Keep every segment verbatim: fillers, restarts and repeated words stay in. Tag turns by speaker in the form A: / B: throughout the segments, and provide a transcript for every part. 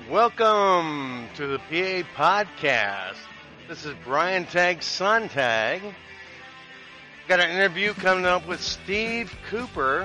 A: Welcome to the P A Podcast. This is Brian Tag Sontag. Got an interview coming up with Steve Cooper.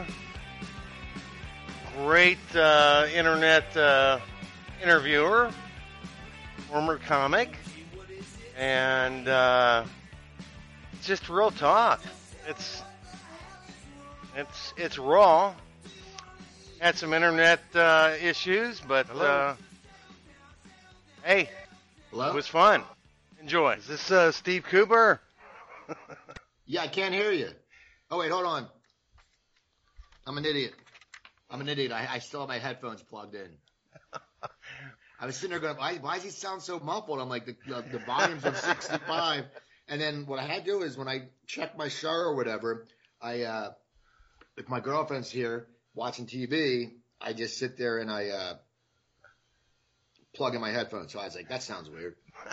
A: Great uh, internet uh, interviewer, former comic, and uh, it's just real talk. It's it's it's raw. Had some internet uh, issues, but uh, hey,
B: Hello?
A: It was fun. Enjoy. Is this uh, Steve Cooper?
B: Yeah, I can't hear you. Oh, wait, hold on. I'm an idiot. I'm an idiot. I, I still have my headphones plugged in. I was sitting there going, why, why does he sound so muffled? I'm like, the, the, the volume's on sixty-five. And then what I had to do is when I check my show or whatever, I, uh, if my girlfriend's here watching T V, I just sit there and I uh, plug in my headphones. So I was like, that sounds weird.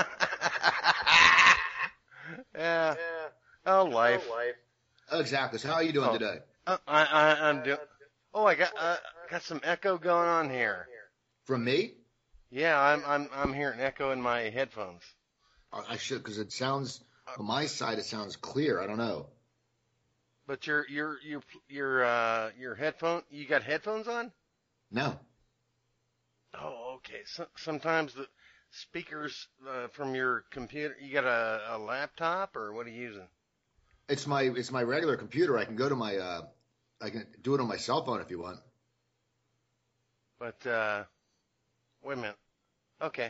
A: yeah. Oh, life.
B: Oh, life. Oh, exactly. So how are you doing
A: oh.
B: today?
A: Uh, I, I, I'm doing. Oh, I got uh, got some echo going on here.
B: From me?
A: Yeah, I'm I'm I'm hearing echo in my headphones.
B: I should, because it sounds on my side. It sounds clear. I don't know.
A: But your your your your uh your headphone, you got headphones on?
B: No.
A: Oh, okay. So, sometimes the speakers uh, from your computer, you got a, a laptop or what are you using?
B: It's my it's my regular computer. I can go to my uh, I can do it on my cell phone if you want.
A: But uh, wait a minute. Okay.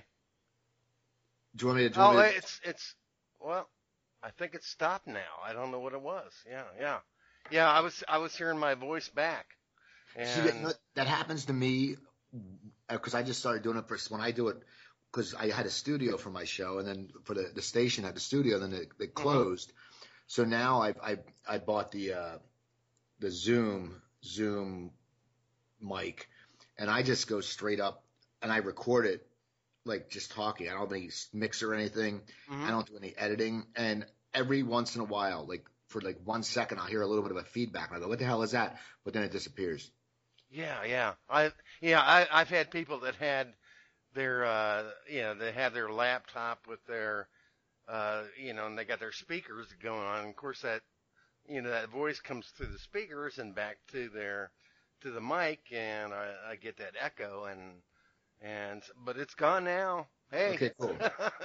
B: Do you want me to? Do you
A: Oh,
B: want me to...
A: it's it's well, I think it's stopped now. I don't know what it was. Yeah, yeah, yeah. I was I was hearing my voice back. And
B: See, that, that happens to me because I just started doing it for when I do it because I had a studio for my show and then for the, the station had the studio, then it, it closed. Mm-hmm. So now I I I bought the uh, the Zoom Zoom mic, and I just go straight up and I record it like just talking. I don't have any mixer or anything. Mm-hmm. I don't do any editing. And every once in a while, like for like one second, I'll hear a little bit of a feedback. And I go, "What the hell is that?" But then it disappears.
A: Yeah, yeah. I yeah I I've had people that had their uh you know they have their laptop with their Uh, you know, and they got their speakers going on. And of course, that you know that voice comes through the speakers and back to their to the mic, and I, I get that echo. And and but it's gone now. Hey.
B: Okay, cool.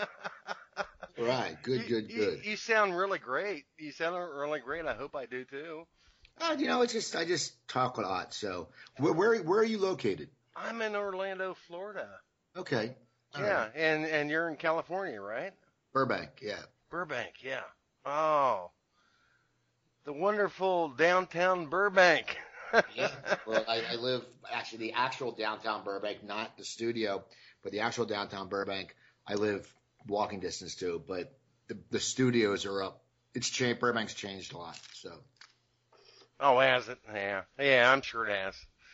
B: All right, good, good,
A: you,
B: good.
A: You, you sound really great. You sound really great. I hope I do too.
B: Uh, you know, it's just I just talk a lot. So, where where, where are you located?
A: I'm in Orlando, Florida.
B: Okay.
A: All yeah, right. and and you're in California, right?
B: Burbank, yeah.
A: Burbank, yeah. Oh, the wonderful downtown Burbank.
B: Yeah, well, I, I live actually the actual downtown Burbank, not the studio, but the actual downtown Burbank. I live walking distance to, but the the studios are up. It's changed. Burbank's changed a lot, so.
A: Oh, has it? Yeah, yeah, I'm sure it has.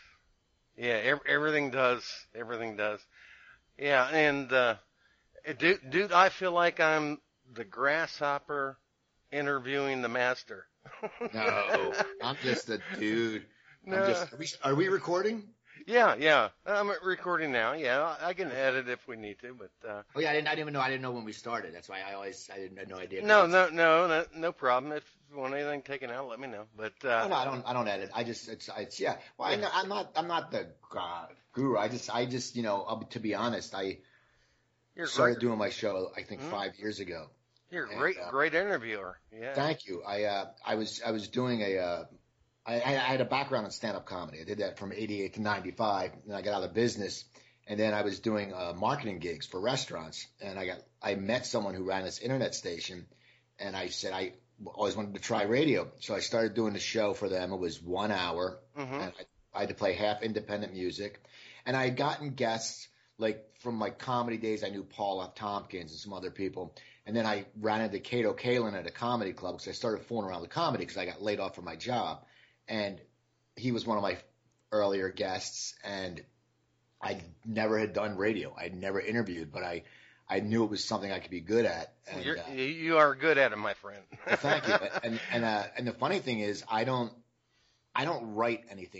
A: Yeah, ev- everything does. Everything does. Yeah, and. uh Dude, dude, I feel like I'm the grasshopper interviewing the master.
B: No, I'm just a dude.
A: No.
B: I'm just, are, we, are we recording?
A: Yeah, yeah. I'm recording now. Yeah, I can edit if we need to, but. Uh,
B: oh yeah, I didn't. I didn't even know. I didn't know when we started. That's why I always. I didn't had no idea.
A: No, no, no, no, no problem. If you want anything taken out, let me know. But. Uh,
B: oh, no, I don't. I don't edit. I just. It's. It's. Yeah. Well, I, I'm not. I'm not the uh, guru. I just. I just. You know. I'll, to be honest, I.
A: You're
B: started
A: great.
B: doing my show, I think, mm-hmm. five years ago.
A: You're a great, and, uh, great interviewer. Yeah.
B: Thank you. I, uh, I was, I was doing a, uh, I, I had a background in stand-up comedy. I did that from eighty-eight to ninety-five, and I got out of business. And then I was doing uh, marketing gigs for restaurants, and I got, I met someone who ran this internet station, and I said I always wanted to try radio, so I started doing the show for them. It was one hour, mm-hmm. and I, I had to play half independent music, and I had gotten guests. Like from my comedy days, I knew Paul F. Tompkins and some other people. And then I ran into Kato Kalin at a comedy club because I started fooling around with comedy because I got laid off from my job. And he was one of my earlier guests. And I never had done radio. I'd never interviewed, but I, I knew it was something I could be good at. And,
A: You're,
B: uh,
A: you are good at it, my friend.
B: Thank you. And and uh, and the funny thing is, I don't, I don't write anything out.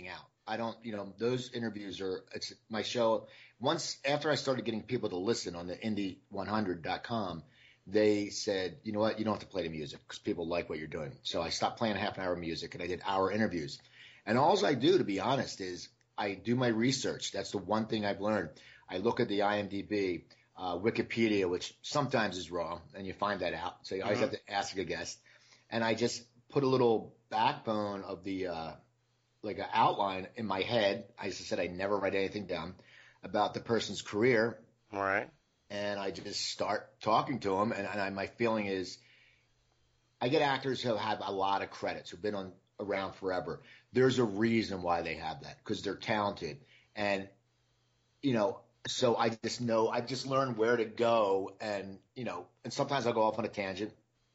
B: I don't, you know, those interviews are, it's my show. Once after I started getting people to listen on the indie one hundred dot com, they said, you know what, you don't have to play the music because people like what you're doing. So I stopped playing half an hour of music and I did hour interviews. And all I do, to be honest, is I do my research. That's the one thing I've learned. I look at the I M D B, uh, Wikipedia, which sometimes is wrong, and you find that out. So you always mm-hmm. have to ask a guest. And I just put a little backbone of the, uh, like an outline in my head. I just said I never write anything down about the person's career.
A: All right.
B: And I just start talking to them. And, and I, my feeling is I get actors who have a lot of credits, who've been on around forever. There's a reason why they have that, because they're talented. And, you know, so I just know, I've just learned where to go. And, you know, and sometimes I'll go off on a tangent,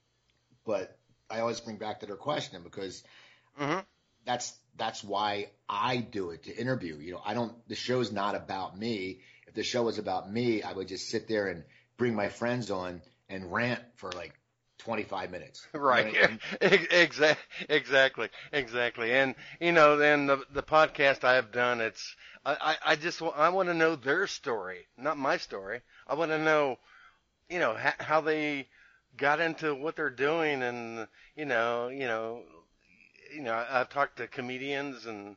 B: but I always bring back to their question because mm-hmm. that's, that's why I do it, to interview. You know, I don't, the show's not about me. If the show was about me, I would just sit there and bring my friends on and rant for like twenty-five minutes.
A: Right. You know I mean? Exactly. Exactly. Exactly. And, you know, then the, the podcast I have done, it's, I, I, I just, I want to know their story, not my story. I want to know, you know, ha- how they got into what they're doing and, you know, you know, you know, I've talked to comedians and,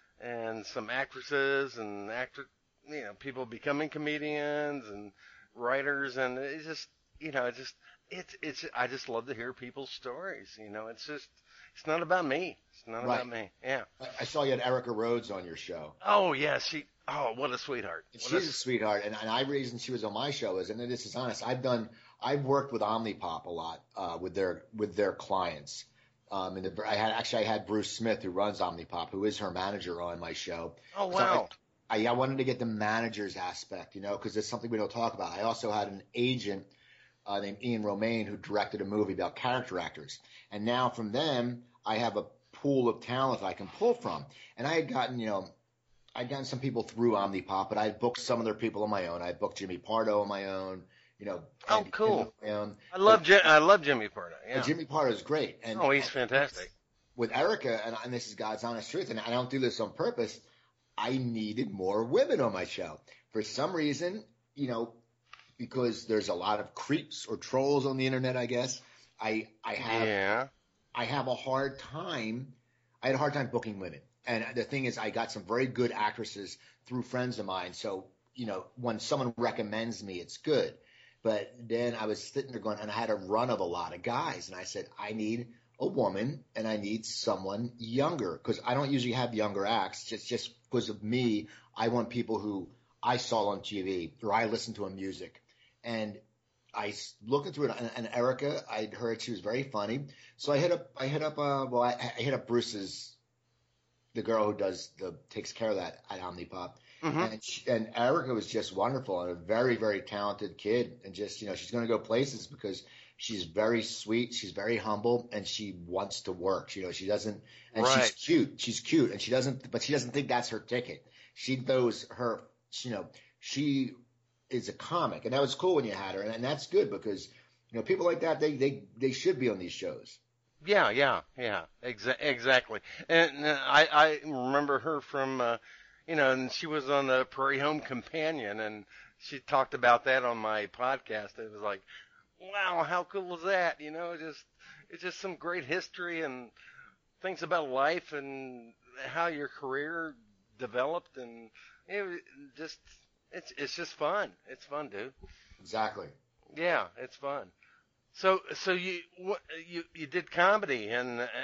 A: and some actresses and actor, you know, people becoming comedians and writers. And it's just, you know, it's just, it's, it's, I just love to hear people's stories. You know, it's just, it's not about me. It's not
B: right.
A: about me. Yeah.
B: I saw you had Erica Rhodes on your show.
A: Oh yeah. She, oh, what a sweetheart. What
B: She's
A: a,
B: a sweetheart. And, and I reason she was on my show is, and this is honest, I've done, I've worked with Omnipop a lot, uh, with their, with their clients. Um, and the, I had actually I had Bruce Smith, who runs Omnipop, who is her manager, on my show.
A: Oh wow!
B: So I, I, I wanted to get the manager's aspect, you know, because it's something we don't talk about. I also had an agent uh, named Ian Romaine who directed a movie about character actors, and now from them I have a pool of talent I can pull from. And I had gotten, you know, I'd gotten some people through Omnipop, but I had booked some of their people on my own. I had booked Jimmy Pardo on my own. You know,
A: oh,
B: Andy
A: cool!
B: Own.
A: I love Jim, I love Jimmy Pardo. Yeah,
B: Jimmy Pardo is great. And,
A: oh, he's
B: and
A: fantastic.
B: With Erica, and, and this is God's honest truth, and I don't do this on purpose. I needed more women on my show for some reason. You know, because there's a lot of creeps or trolls on the internet. I guess I I have
A: yeah.
B: I have a hard time. I had a hard time booking women, and the thing is, I got some very good actresses through friends of mine. So you know, when someone recommends me, it's good. But then I was sitting there going, and I had a run of a lot of guys. And I said, I need a woman and I need someone younger, because I don't usually have younger acts. Just, just because of me, I want people who I saw on T V or I listened to on music. And I looked into it, and, and Erica, I'd heard she was very funny. So I hit up, I hit up, uh, well, I, I hit up Bruce's, the girl who does the, takes care of that at Omnipop. Mm-hmm. And, she, and Erica was just wonderful and a very, very talented kid. And just, you know, she's going to go places because she's very sweet. She's very humble and she wants to work. You know, she doesn't, and
A: right.
B: she's cute. She's cute and she doesn't, but she doesn't think that's her ticket. She knows her, you know, she is a comic, and that was cool when you had her. And, and that's good because, you know, people like that, they, they, they should be on these shows.
A: Yeah, yeah, yeah, exa- exactly. And uh, I, I remember her from, uh, you know, and she was on the Prairie Home Companion, and she talked about that on my podcast. It was like, wow, how cool was that? You know, just it's just some great history and things about life and how your career developed, and it just it's it's just fun. It's fun, dude.
B: Exactly.
A: Yeah, it's fun. So so you what you you did comedy, and uh,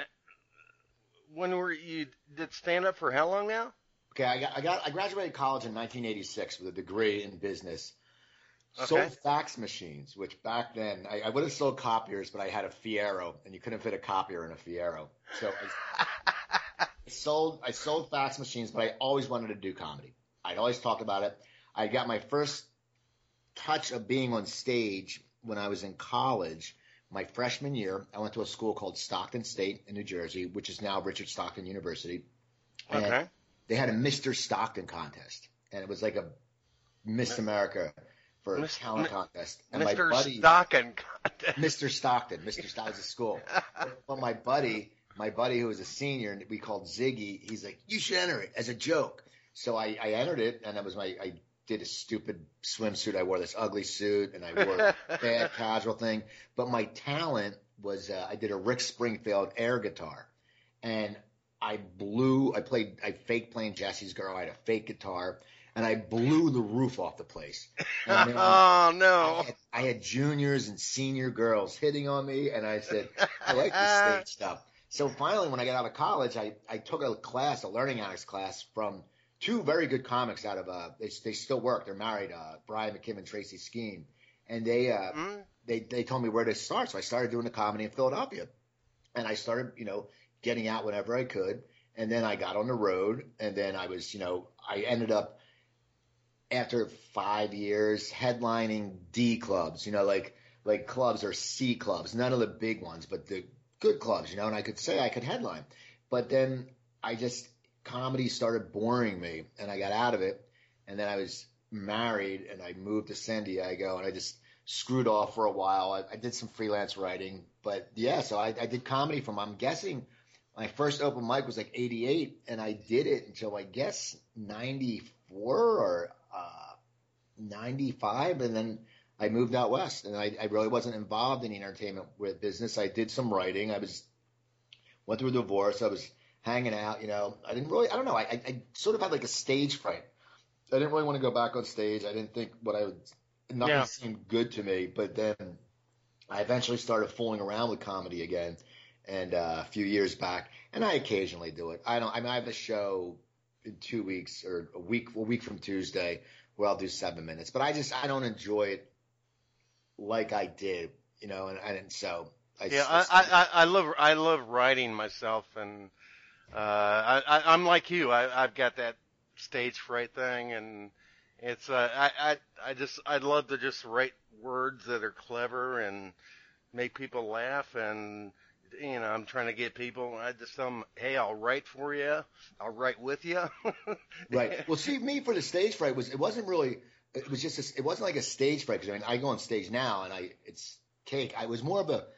A: when were you did stand up for how long now?
B: Okay, I got, I got, I graduated college in nineteen eighty-six with a degree in business.
A: Okay.
B: Sold fax machines, which back then I, I would have sold copiers, but I had a Fiero, and you couldn't fit a copier in a Fiero. So I, I sold, I sold fax machines, but I always wanted to do comedy. I'd always talked about it. I got my first touch of being on stage when I was in college. My freshman year, I went to a school called Stockton State in New Jersey, which is now Richard Stockton University. And
A: okay.
B: They had a Mister Stockton contest, and it was like a Miss America for a talent contest. And
A: Mister
B: my buddy,
A: Stockton contest.
B: Mister Stockton, Mister Stockton was a school. But my buddy, my buddy who was a senior, and we called Ziggy, he's like, you should enter it as a joke. So I, I entered it, and that was my, I did a stupid swimsuit. I wore this ugly suit, and I wore a bad casual thing. But my talent was, uh, I did a Rick Springfield air guitar, and I blew, I played, I fake playing Jesse's Girl. I had a fake guitar, and I blew the roof off the place. And then,
A: oh, no.
B: I had, I had juniors and senior girls hitting on me, and I said, I like this stage stuff. So finally, when I got out of college, I, I took a class, a learning arts class from two very good comics out of, uh, they, they still work. They're married, uh, Brian McKim and Tracy Skeen. And they, uh, mm. they, they told me where to start. So I started doing the comedy in Philadelphia, and I started, you know, getting out whenever I could. And then I got on the road, and then I was, you know, I ended up after five years headlining D clubs, you know, like, like clubs or C clubs, none of the big ones, but the good clubs, you know, and I could say I could headline, but then I just, comedy started boring me, and I got out of it. And then I was married, and I moved to San Diego, and I just screwed off for a while. I, I did some freelance writing, but yeah, so I, I did comedy from, I'm guessing my first open mic was like eighty-eight, and I did it until I guess ninety-four or uh, ninety-five, and then I moved out west, and I, I really wasn't involved in the entertainment with business. I did some writing. I was went through a divorce. I was hanging out, you know. I didn't really, I don't know. I, I sort of had like a stage fright. I didn't really want to go back on stage. I didn't think what I would, nothing yeah. seemed good to me. But then I eventually started fooling around with comedy again, and uh, a few years back, and I occasionally do it. I don't. I mean, I have a show in two weeks or a week, a week from Tuesday, where I'll do seven minutes. But I just, I don't enjoy it like I did, you know. And, and so, I
A: yeah,
B: just,
A: I, I, I love, I love writing myself, and uh, I, I, I'm like you. I, I've got that stage fright thing, and it's, uh, I, I, I just, I'd love to just write words that are clever and make people laugh, and you know, I'm trying to get people. I just tell them, hey, I'll write for you. I'll write with you.
B: Right. Well, see, me for the stage fright was, it wasn't really, it was just, a, it wasn't like a stage fright, because I mean, I go on stage now and I, it's cake. I was more of a,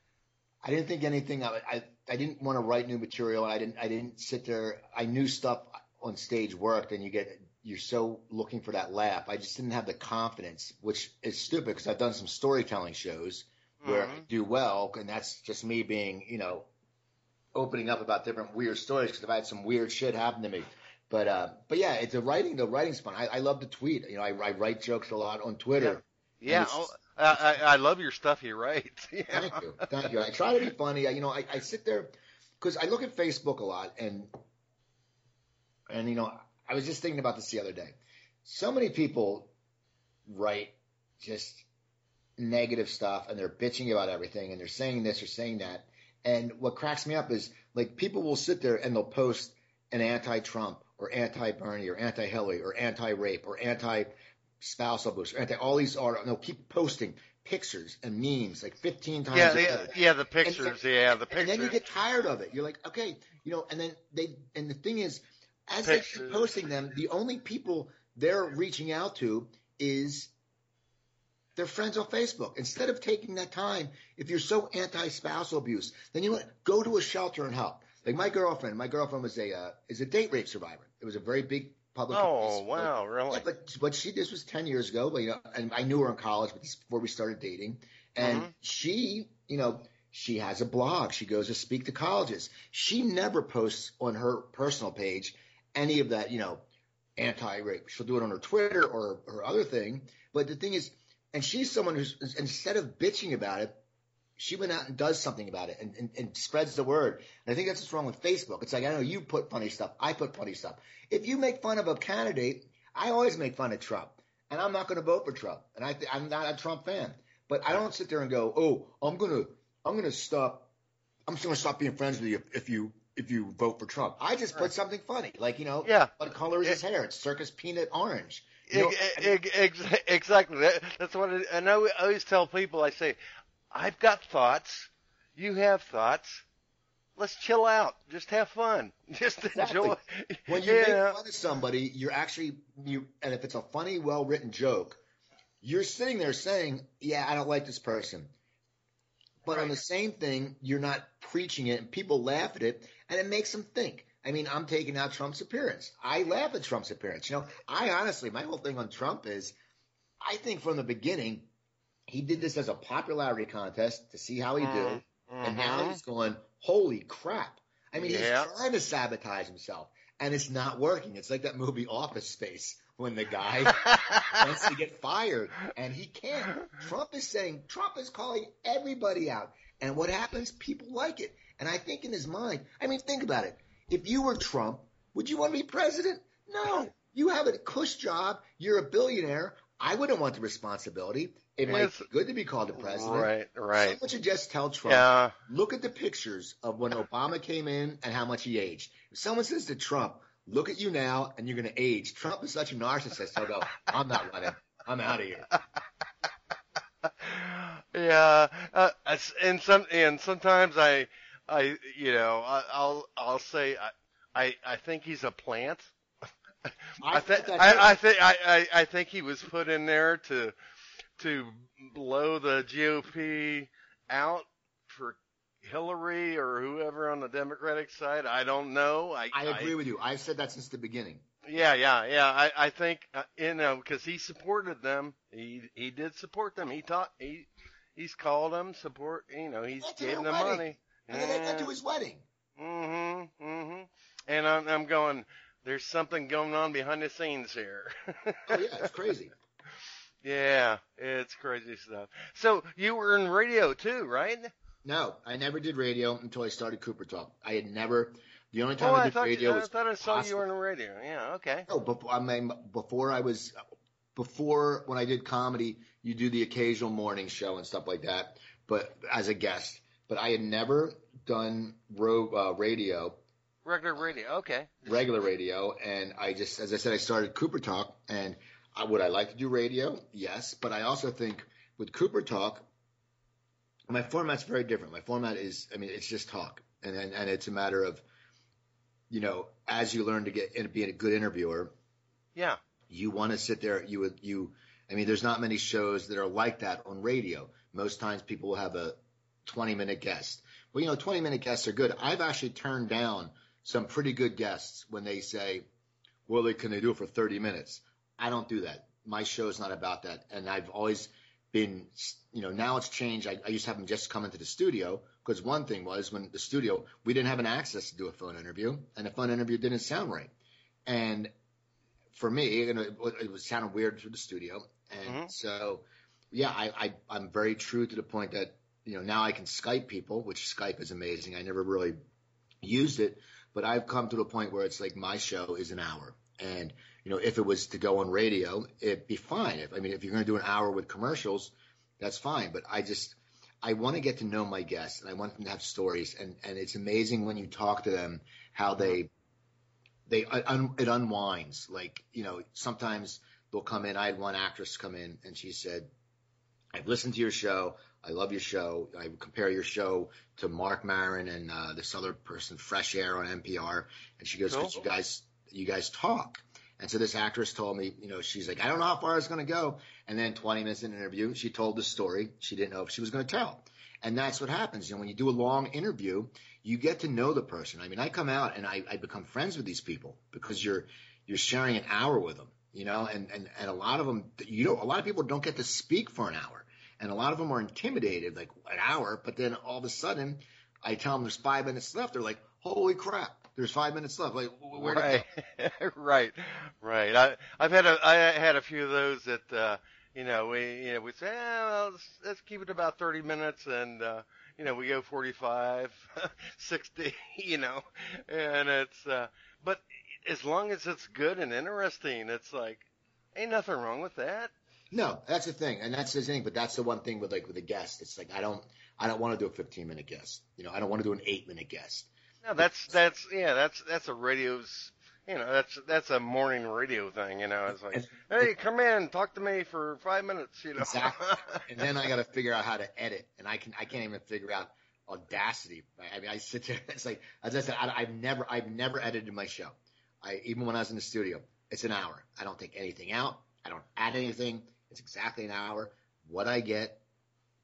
B: I didn't think anything, I, I, I didn't want to write new material, and I didn't, I didn't sit there. I knew stuff on stage worked, and you get, you're so looking for that laugh. I just didn't have the confidence, which is stupid, because I've done some storytelling shows where mm-hmm. I do well, and that's just me being, you know, opening up about different weird stories, because I've had some weird shit happen to me. But uh, but yeah, it's the writing. The writing's fun. I, I love to tweet. You know, I, I write jokes a lot on Twitter.
A: Yeah, yeah. Oh, I, I love your stuff you write. Yeah.
B: Thank you, thank you. I try to be funny. I, you know, I, I sit there because I look at Facebook a lot, and and you know, I was just thinking about this the other day. So many people write just negative stuff, and they're bitching about everything, and they're saying this or saying that. And what cracks me up is, like, people will sit there and they'll post an anti-Trump or anti-Bernie or anti-Hillary or anti-rape or anti-spouse abuse or anti all these are, and they'll keep posting pictures and memes like fifteen times.
A: Yeah,
B: a
A: the,
B: day.
A: yeah, the pictures. And, yeah, the pictures.
B: And then you get tired of it. You're like, okay, you know. And then they, and the thing is, as they keep posting them, the only people they're reaching out to is their friends on Facebook. Instead of taking that time, if you're so anti-spousal abuse, then you know what? Go to a shelter and help. Like my girlfriend, my girlfriend was a uh, is a date rape survivor. It was a very big public.
A: Oh
B: case.
A: wow,
B: but,
A: really?
B: Yeah, but but she this was ten years ago. But you know, and I knew her in college, but this before we started dating. And mm-hmm. she, you know, she has a blog. She goes to speak to colleges. She never posts on her personal page any of that, you know, anti-rape. She'll do it on her Twitter or her other thing. But the thing is. And she's someone who's, instead of bitching about it, she went out and does something about it and, and, and spreads the word. And I think that's what's wrong with Facebook. It's like, I know you put funny stuff. I put funny stuff. If you make fun of a candidate, I always make fun of Trump. And I'm not going to vote for Trump. And I, I'm not a Trump fan. But I don't sit there and go, oh, I'm going to I'm going to stop. I'm just going to stop being friends with you if you if you vote for Trump. I just put something funny. Like, you know,
A: yeah.
B: What color is his hair? It's Circus Peanut Orange. You know,
A: exactly. That's what I, and I always tell people. I say, I've got thoughts. You have thoughts. Let's chill out. Just have fun. Just
B: exactly.
A: enjoy.
B: When you yeah. make fun of somebody, you're actually you. And if it's a funny, well-written joke, you're sitting there saying, "Yeah, I don't like this person." But on
A: Right.
B: the same thing, you're not preaching it, and people laugh at it, and it makes them think. I mean, I'm taking out Trump's appearance. I laugh at Trump's appearance. You know, I honestly, my whole thing on Trump is, I think from the beginning, he did this as a popularity contest to see how he do, and now
A: Mm-hmm.
B: he's going, holy crap. I mean, he's
A: Yeah.
B: trying to sabotage himself, and it's not working. It's like that movie Office Space when the guy wants to get fired, and he can't. Trump is saying, Trump is calling everybody out. And what happens? People like it. And I think in his mind, I mean, think about it. If you were Trump, would you want to be president? No. You have a cush job. You're a billionaire. I wouldn't want the responsibility. It might
A: It's-
B: be good to be called a president.
A: Right, right.
B: Someone should just tell Trump,
A: Yeah.
B: look at the pictures of when Obama came in and how much he aged. If someone says to Trump, look at you now and you're going to age, Trump is such a narcissist. He'll go, I'm not running. I'm out of here.
A: Yeah, uh, it's- and some and sometimes I, I you know I, I'll I'll say I, I I think he's a plant. I,
B: I
A: think
B: think that too.
A: I, I think I, I I think he was put in there to to blow the G O P out for Hillary or whoever on the Democratic side. I don't know. I
B: I agree with you. I've said that since the beginning.
A: Yeah, yeah, yeah. I, I think uh, you know because he supported them. He he did support them. He taught he he's called them support. You know he's
B: Went to
A: gave
B: their
A: them
B: wedding.
A: money.
B: And then they went to his wedding.
A: Mm-hmm. Mm-hmm. And I'm I'm going. There's something going on behind the scenes here.
B: Oh, yeah, it's crazy.
A: Yeah, it's crazy stuff. So you were in radio too, right?
B: No, I never did radio until I started Cooper Talk. I had never, the only time
A: Oh,
B: I
A: I
B: did
A: thought you,
B: radio
A: I
B: was
A: thought I saw you
B: gospel.
A: were in radio. Yeah. Okay.
B: No, before, I mean, before I was, before when I did comedy, you do the occasional morning show and stuff like that, but as a guest. But I had never done ro- uh, radio,
A: Regular radio. Okay.
B: regular radio, and I just, as I said, I started Cooper Talk, and I, would I like to do radio? Yes, but I also think with Cooper Talk, my format's very different. My format is, I mean, it's just talk, and and, and it's a matter of, you know, as you learn to get and be a good interviewer,
A: Yeah.
B: you want to sit there. You would you. I mean, there's not many shows that are like that on radio. Most times, people will have a twenty minute guest. Well, you know, twenty minute guests are good. I've actually turned down some pretty good guests when they say, well, they, can they do it for thirty minutes? I don't do that. My show is not about that. And I've always been, you know, now it's changed. I, I used to have them just come into the studio because one thing was when the studio, we didn't have an access to do a phone interview, and a phone interview didn't sound right. And for me, you know, it, it was sounded weird through the studio. And
A: Mhm.
B: so, yeah, I, I, I'm very true to the point that, you know, now I can Skype people, which Skype is amazing. I never really used it, but I've come to the point where it's like my show is an hour. And, you know, if it was to go on radio, it'd be fine. If, I mean, if you're going to do an hour with commercials, that's fine. But I just, I want to get to know my guests, and I want them to have stories. And, and it's amazing when you talk to them, how they, they, un, it unwinds. Like, you know, sometimes they'll come in. I had one actress come in and she said, I've listened to your show. I love your show. I compare your show to Mark Maron and uh, this other person, Fresh Air on N P R. And she goes,
A: Cool.
B: because you guys, you guys talk. And so this actress told me, you know, she's like, I don't know how far it's going to go. And then twenty minutes in an interview, she told the story she didn't know if she was going to tell. And that's what happens. You know, when you do a long interview, you get to know the person. I mean, I come out and I, I become friends with these people because you're, you're sharing an hour with them, you know, and, and, and a lot of them, you know, a lot of people don't get to speak for an hour. And a lot of them are intimidated, like an hour, but then all of a sudden I tell them there's five minutes left. They're like, holy crap, there's five minutes left. Like, where
A: Right, right, right. I, I've had a, I had a few of those that, uh, you know, we, you know, we say, eh, well, let's, let's keep it about thirty minutes, and, uh, you know, we go forty-five, sixty, you know, and it's, uh, but as long as it's good and interesting, it's like, ain't nothing wrong with that.
B: No, that's the thing, and that's the thing. But that's the one thing with like with a guest. It's like I don't, I don't want to do a fifteen minute guest. You know, I don't want to do an eight minute guest.
A: No, that's, that's, yeah, that's, that's a radio's, you know, that's, that's a morning radio thing, you know, it's like,
B: And-
A: hey, come in, talk to me for five minutes, you know.
B: Exactly. And then I got to figure out how to edit, and I can, I can't even figure out Audacity. I mean, I sit there. It's like, as I said, I, I've never, I've never edited my show. I even when I was in the studio, it's an hour. I don't take anything out. I don't add anything. It's exactly an hour. What I get,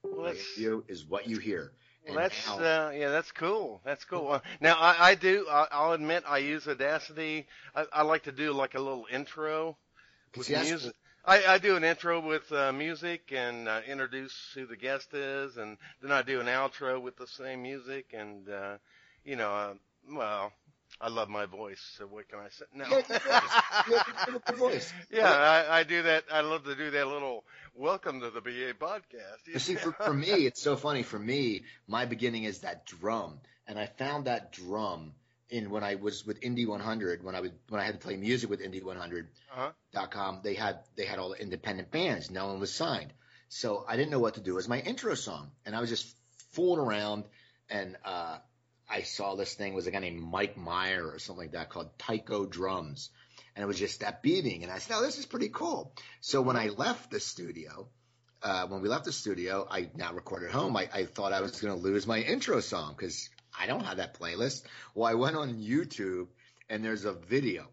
A: Well,
B: My
A: that's
B: interview is what you hear.
A: well,
B: And
A: that's
B: now,
A: uh, yeah, that's cool. That's cool. Uh, now I, I do. I, I'll admit I use Audacity. I, I like to do like a little intro with
B: see, that's,
A: music. I, I do an intro with uh, music and uh, introduce who the guest is, and then I do an outro with the same music. And uh, you know, uh, well, I love my voice, so what can I say? No.
B: you have a good voice. You have a good voice.
A: Yeah, I, I do that. I love to do that little welcome to the B A podcast.
B: But see, for, for me, it's so funny. For me, my beginning is that drum, and I found that drum in when I was with Indie one hundred. When I would when I had to play music with Indie one hundred dot com,
A: uh-huh.
B: they had they had all the independent bands. No one was signed, so I didn't know what to do as my intro song, and I was just fooling around, and uh, I saw this thing was a guy named Mike Meyer or something like that called Tycho Drums. And it was just that beating. And I said, oh, this is pretty cool. So when I left the studio, uh, when we left the studio, I now recorded home. I, I thought I was going to lose my intro song because I don't have that playlist. Well, I went on YouTube and there's a video.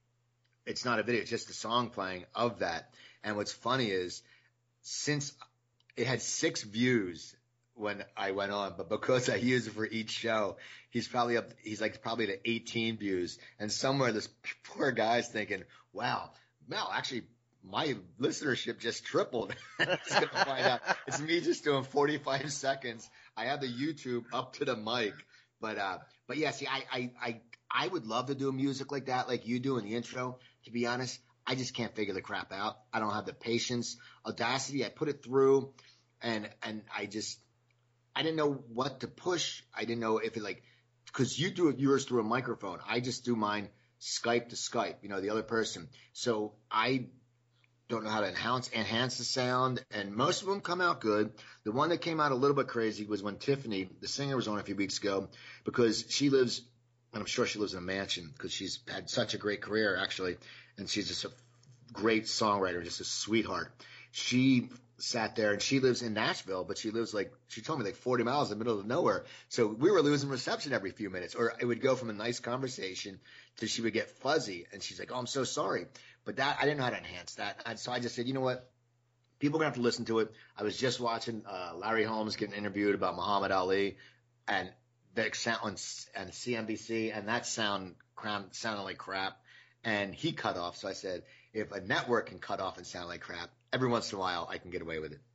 B: It's not a video. It's just a song playing of that. And what's funny is since it had six views when I went on, but because I use it for each show, he's probably up, he's like probably to eighteen views. And somewhere this poor guy's thinking, wow, Mel, actually my listenership just tripled. It's going to find out. It's me just doing forty-five seconds. I have the YouTube up to the mic, but, uh, but yeah, see, I, I, I, I would love to do music like that, like you do in the intro. To be honest, I just can't figure the crap out. I don't have the patience. Audacity, I put it through and, and I just, I didn't know what to push. I didn't know if it like, because you do yours through a microphone. I just do mine Skype to Skype, you know, the other person. So I don't know how to enhance enhance the sound, and most of them come out good. The one that came out a little bit crazy was when Tiffany, the singer, was on a few weeks ago, because she lives, and I'm sure she lives in a mansion because she's had such a great career actually, and she's just a great songwriter, just a sweetheart. She sat there, and she lives in Nashville, but she lives like, she told me like forty miles in the middle of nowhere. So we were losing reception every few minutes, or it would go from a nice conversation to she would get fuzzy, and she's like, oh, I'm so sorry. But that, I didn't know how to enhance that. And so I just said, you know what? People are going to have to listen to it. I was just watching uh, Larry Holmes getting interviewed about Muhammad Ali, and the sound on, on C N B C, and that sound cram, sounded like crap. And he cut off. So I said, if a network can cut off and sound like crap, every once in a while I can get away with it.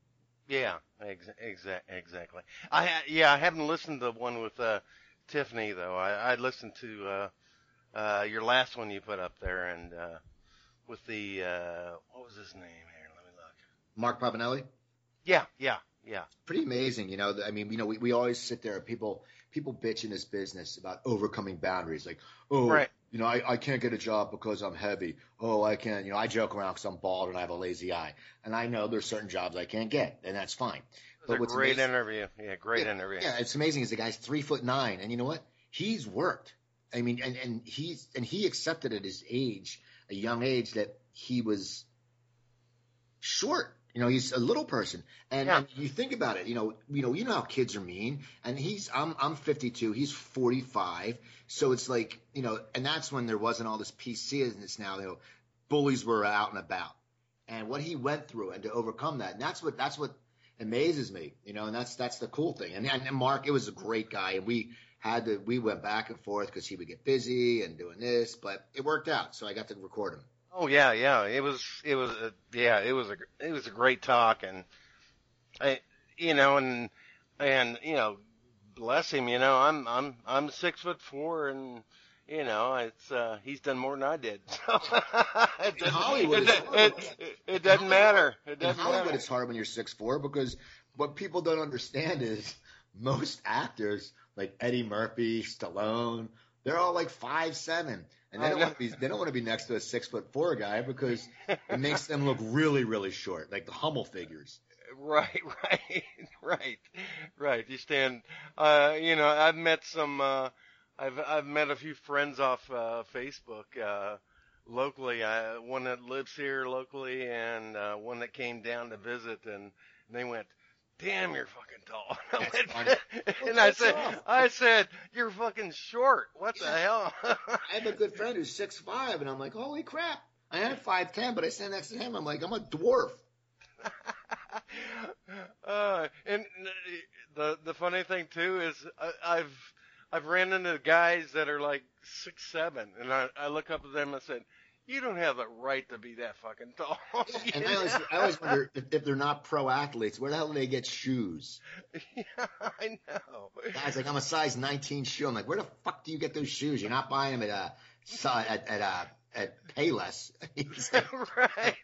A: Yeah, ex- exa- exactly. I ha- yeah, I haven't listened to the one with uh, Tiffany though. I, I listened to uh, uh, your last one you put up there, and uh, with the uh, what was his name here? Let me look.
B: Mark Papanelli?
A: Yeah, yeah, yeah.
B: Pretty amazing, you know. I mean, you know, we, we always sit there. People people bitch in this business about overcoming boundaries, like, oh,
A: Right.
B: you know, I, I can't get a job because I'm heavy. Oh, I can't. You know, I joke around because I'm bald and I have a lazy eye, and I know there's certain jobs I can't get, and that's fine.
A: It was
B: But
A: a great
B: amazing,
A: interview. Yeah, great
B: yeah,
A: interview.
B: yeah, it's amazing. Is the guy's three foot nine, and you know what? He's worked. I mean, and and he's and he accepted at his age, a young age, that he was short. You know, he's a little person, and,
A: Yeah.
B: and you think about it. You know, you know, you know how kids are mean. And he's, I'm, I'm fifty-two. He's forty-five. So it's like, you know, and that's when there wasn't all this P C in this. Now, you know, bullies were out and about, and what he went through, and to overcome that. And that's what that's what amazes me. You know, and that's that's the cool thing. And, and Mark, it was a great guy, and we had to, we went back and forth because he would get busy and doing this, but it worked out. So I got to record him.
A: Oh yeah, yeah. It was, it was, a, yeah, it was a, it was a great talk, and I, you know, and and you know, bless him. You know, I'm I'm I'm six foot four, and you know, it's uh, he's done more than I did. So it
B: In Hollywood,
A: it,
B: it's
A: it,
B: hard.
A: it, it, it doesn't matter. It
B: In
A: doesn't
B: Hollywood,
A: matter.
B: it's hard when you're six foot four because what people don't understand is most actors like Eddie Murphy, Stallone, they're all like five seven, and they
A: I
B: don't
A: know.
B: want to be they don't want to be next to a six foot four guy because it makes them look really really short, like the Hummel figures.
A: Right, right, right, right. You stand, uh, you know, I've met some, uh, I've, I've met a few friends off, uh, Facebook, uh, locally, uh, one that lives here locally and, uh, one that came down to visit, and they went, damn, you're fucking tall. I
B: That's
A: went,
B: funny.
A: and
B: Well,
A: I
B: that's
A: said,
B: off.
A: I said, you're fucking short. What the
B: Yeah.
A: hell?
B: I have a good friend who's six five, and I'm like, holy crap! I am five ten, but I stand next to him, I'm like, I'm a dwarf.
A: uh, and the the funny thing too is I, I've I've ran into guys that are like six seven, and I I look up at them and said, "You don't have the right to be that fucking tall."
B: Yeah,
A: You
B: and I always,
A: know?
B: I always wonder if, if they're not pro athletes, where the hell do they get shoes?
A: Yeah, I know.
B: Guys, like I'm a size nineteen shoe. I'm like, where the fuck do you get those shoes? You're not buying them at uh, si- at at uh, at Payless. It's like,
A: Right,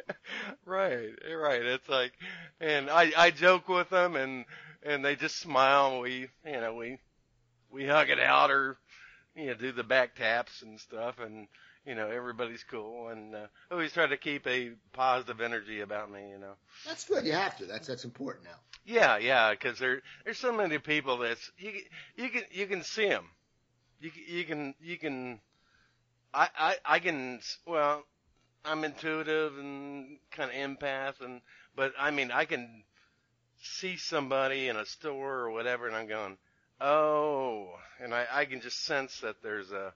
A: right, right. It's like, and I I joke with them, and and they just smile. We you know we we hug it out, or you know do the back taps and stuff, and you know everybody's cool, and uh, I always try to keep a positive energy about me. You know.
B: that's good. You have to. That's that's important now.
A: Yeah, yeah, because there there's so many people that's you you can you can see them. You can- you can you can I I I can well I'm intuitive and kind of empath, and but I mean I can see somebody in a store or whatever, and I'm going, oh, and I I can just sense that there's a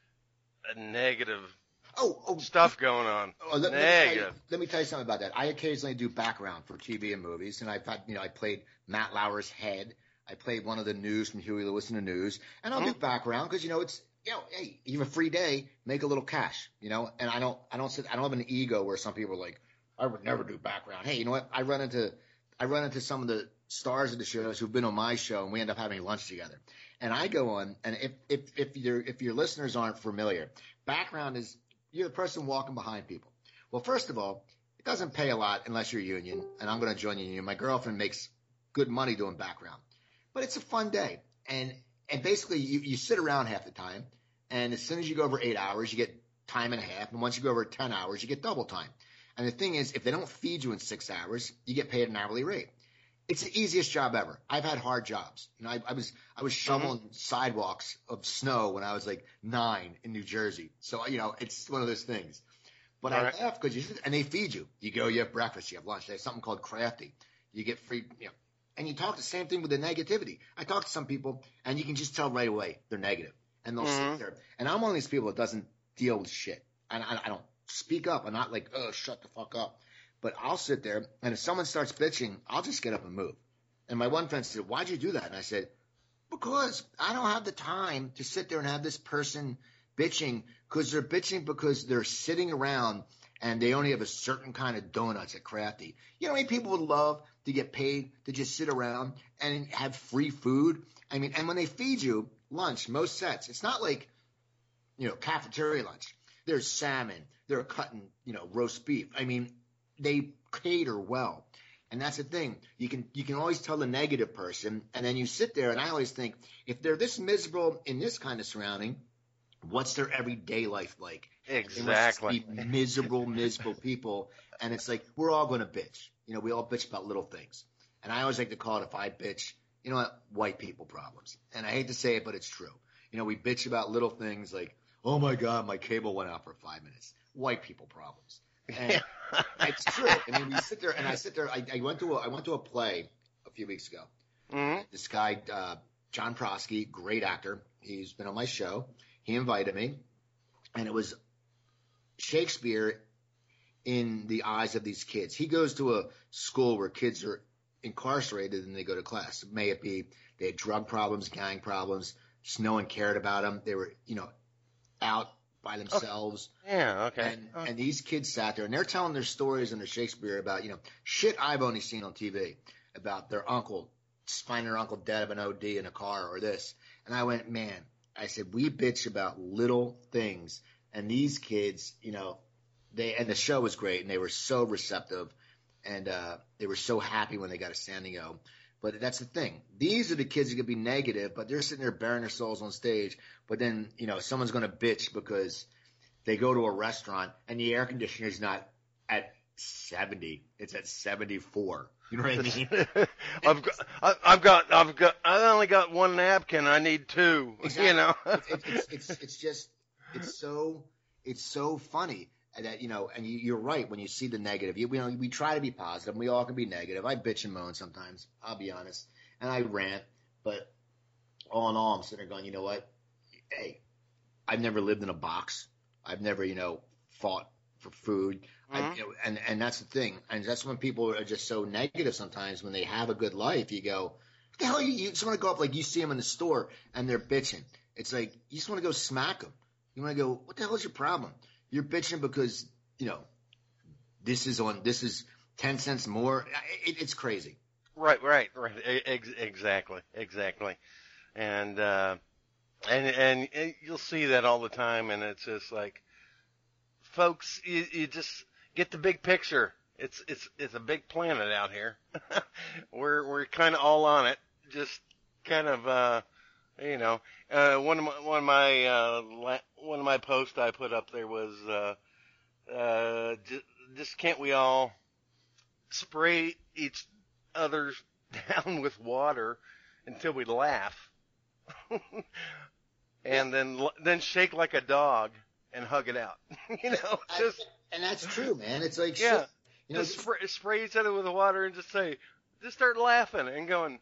A: a negative
B: Oh, oh,
A: stuff going on.
B: oh let, let, me tell you,
A: Negative.
B: let me tell you something about that. I occasionally do background for T V and movies, and I've had, you know, I played Matt Lauer's head. I played one of the news from Huey Lewis in the News, and I'll do
A: Mhm.
B: background because you know it's you know, hey, you have a free day, make a little cash, you know. And I don't, I don't sit, I don't have an ego where some people are like, I would never do background. Hey, you know what? I run into, I run into some of the stars of the shows who've been on my show, and we end up having lunch together. And I go on, and if if if your if your listeners aren't familiar, background is you're the person walking behind people. Well, first of all, it doesn't pay a lot unless you're union, and I'm going to join the union. My girlfriend makes good money doing background, but it's a fun day, and and basically you, you sit around half the time, and as soon as you go over eight hours, you get time and a half, and once you go over ten hours, you get double time. And the thing is, if they don't feed you in six hours, you get paid an hourly rate. It's the easiest job ever. I've had hard jobs. You know, I, I was I was shoveling mm-hmm. sidewalks of snow when I was like nine in New Jersey. So you know, it's one of those things. But All I right. laugh because you and they feed you. You go, you have breakfast, you have lunch. They have something called Crafty. You get free, you know, and you talk the same thing with the negativity. I talk to some people, and you can just tell right away they're negative, and they'll mm-hmm. sit there. And I'm one of these people that doesn't deal with shit. And I, I don't speak up. I'm not like, oh, shut the fuck up. But I'll sit there, and if someone starts bitching, I'll just get up and move. And my one friend said, why'd you do that? And I said, because I don't have the time to sit there and have this person bitching because they're bitching because they're sitting around and they only have a certain kind of donuts at Crafty. You know how many people would love to get paid to just sit around and have free food? I mean, and when they feed you lunch, most sets, it's not like, you know, cafeteria lunch. There's salmon. They're cutting, you know, roast beef. I mean, they cater well. And that's the thing. You can you can always tell the negative person, and then you sit there, and I always think, if they're this miserable in this kind of surrounding, what's their everyday life like?
A: Exactly.
B: They must be miserable, miserable people. And it's like, we're all going to bitch. You know, we all bitch about little things. And I always like to call it, if I bitch, you know what, white people problems. And I hate to say it, but it's true. You know, we bitch about little things like, oh, my God, my cable went out for five minutes. White people problems. And it's true. I mean, we sit there, and I sit there. I, I went to a, I went to a play a few weeks ago.
A: Mm-hmm.
B: This guy, uh, John Prosky, great actor. He's been on my show. He invited me, and it was Shakespeare in the eyes of these kids. He goes to a school where kids are incarcerated and they go to class. May it be they had drug problems, gang problems, just no one cared about them. They were, you know, out by themselves.
A: Okay. Yeah, okay.
B: And, oh. and these kids sat there, and they're telling their stories in their Shakespeare about, you know, shit I've only seen on T V, about their uncle, finding their uncle dead of an O D in a car or this. And I went, man, I said, we bitch about little things. And these kids, you know, they, and the show was great, and they were so receptive, and uh, they were so happy when they got a standing O. But that's the thing. These are the kids that could be negative, but they're sitting there bearing their souls on stage. But then, you know, someone's going to bitch because they go to a restaurant and the air conditioner is not at seventy; it's at seventy-four. You know what I mean?
A: I've got, I, I've got, I've got, I only got one napkin. I need two.
B: Exactly.
A: You know,
B: it's, it's, it's, it's just, it's so, it's so funny that, you know, and you, you're right when you see the negative. You, you know, we try to be positive. We all can be negative. I bitch and moan sometimes. I'll be honest, and I rant. But all in all, I'm sitting there going, you know what? Hey, I've never lived in a box. I've never, you know, fought for food.
A: Mm-hmm.
B: I, you know, and and that's the thing, and that's when people are just so negative sometimes. When they have a good life, you go, "What the hell?" Are you, you just want to go up, like you see them in the store and they're bitching. It's like you just want to go smack them. You want to go, "What the hell is your problem? You're bitching because you know this is on this is ten cents more." It, it's crazy.
A: Right, right, right. Ex- exactly, exactly. And uh, and and and you'll see that all the time, and it's just like, folks, you, you just get the big picture. It's it's it's a big planet out here. we're we're kind of all on it. Just kind of uh, you know, uh, one of my one of my uh, la- one of my posts I put up there was uh, uh, just, just can't we all spray each other down with water until we laugh, and then then shake like a dog and hug it out. you know, just
B: and that's true, man. It's like
A: yeah,
B: shit. You know,
A: just spray, spray each other with the water and just say, just start laughing and going,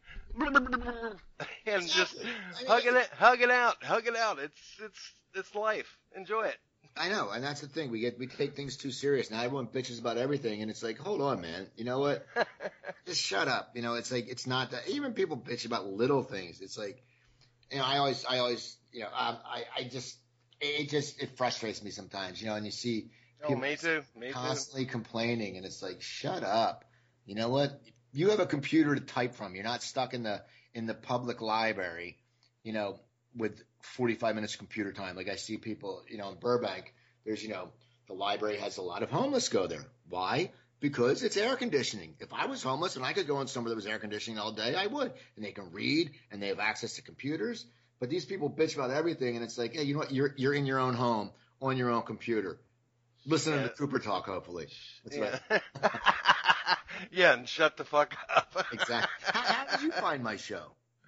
A: and just
B: exactly. I mean,
A: hug it, hug it out, hug it out. It's it's it's life. Enjoy it.
B: I know, and that's the thing. We get we take things too serious. Now everyone bitches about everything, and it's like, hold on, man. You know what? Just shut up. You know, it's like it's not that. Even people bitch about little things. It's like, you know, I always, I always, you know, I, I, I just, it just, it frustrates me sometimes. You know, and you see
A: Oh,
B: people
A: me too. Me
B: constantly complaining, and it's like, shut up. You know what? You have a computer to type from. You're not stuck in the in the public library. You know, with forty-five minutes of computer time. Like I see people, you know, in Burbank, there's, you know, the library has a lot of homeless go there. Why? Because it's air conditioning. If I was homeless and I could go in somewhere that was air conditioning all day, I would. And they can read and they have access to computers. But these people bitch about everything. And it's like, hey, you know what? You're, you're in your own home on your own computer. Listening
A: Yeah.
B: to Cooper talk, hopefully. That's
A: yeah.
B: right.
A: yeah, and shut the fuck up.
B: Exactly. How, how did you find my show?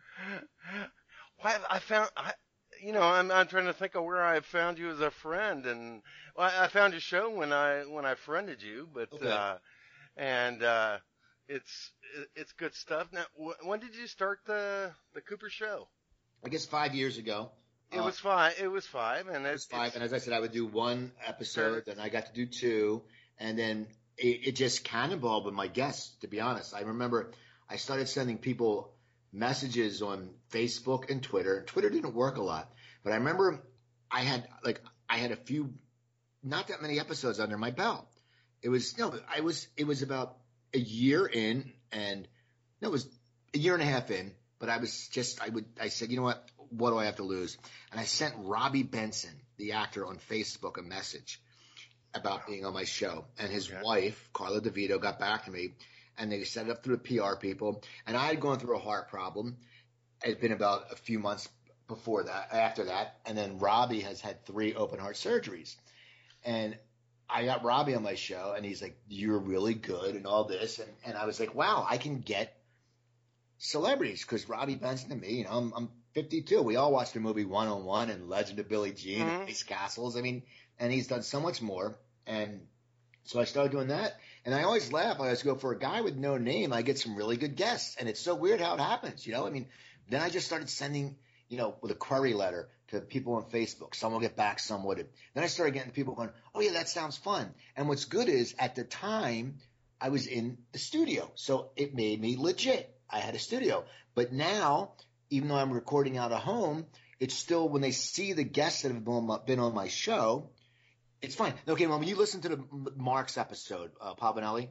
A: Why I found I, you know, I'm I'm trying to think of where I found you as a friend, and well, I found your show when I when I friended you, but
B: Okay.
A: uh, and uh, it's it's good stuff. Now, wh- when did you start the the Cooper show?
B: I guess five years ago.
A: It
B: Uh,
A: was five. It was five, and
B: It
A: it,
B: was five,
A: it's,
B: and as I said, I would do one episode, then I got to do two, and then it, it just cannonballed with my guests. To be honest, I remember I started sending people messages on Facebook and Twitter. Twitter didn't work a lot, but I remember I had like I had a few, not that many episodes under my belt. It was no, I was it was about a year in, and no, it was a year and a half in. But I was just I would I said, you know what? What do I have to lose? And I sent Robbie Benson, the actor, on Facebook a message about being on my show. And his
A: Okay.
B: wife, Carla DeVito, got back to me, and they set it up through the P R people. And I had gone through a heart problem. It had been about a few months before that, after that. And then Robbie has had three open heart surgeries. And I got Robbie on my show, and he's like, you're really good and all this. And, and I was like, wow, I can get celebrities, because Robbie Benson and me, you know, I'm, I'm fifty-two. We all watched the movie one oh one and Legend of Billie Jean
A: Mhm.
B: and Ice Castles. I mean, and he's done so much more. And so I started doing that. And I always laugh. I always go, for a guy with no name, I get some really good guests. And it's so weird how it happens, you know? I mean, then I just started sending, you know, with a query letter to people on Facebook. Some will get back, some wouldn't. Then I started getting people going, oh, yeah, that sounds fun. And what's good is, at the time, I was in the studio. So it made me legit. I had a studio. But now, even though I'm recording out of home, it's still, when they see the guests that have been on my show, it's fine. Okay, well, when you listen to the Mark's episode, uh, Pavanelli,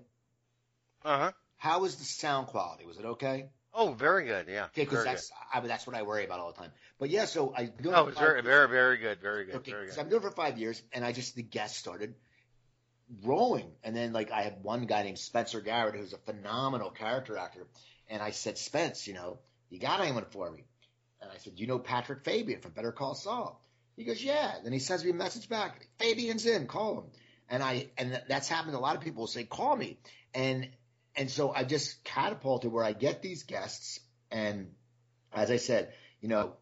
A: Uh huh.
B: how was the sound quality? Was it okay?
A: Oh, very good. Yeah.
B: Okay, because
A: very
B: that's I, that's what I worry about all the time. But yeah, so I
A: good. Oh, it's very, very, very good. Very good.
B: Okay,
A: Very
B: so
A: good.
B: I'm doing it for five years, and I just the guests started rolling, and then like I had one guy named Spencer Garrett, who's a phenomenal character actor, and I said, Spence, you know, you got anyone for me? And I said, you know Patrick Fabian from Better Call Saul? He goes, yeah. Then he sends me a message back. Fabian's in. Call him. And I and that's happened. A lot of people will say, call me. And and so I just catapulted where I get these guests. And as I said, you know,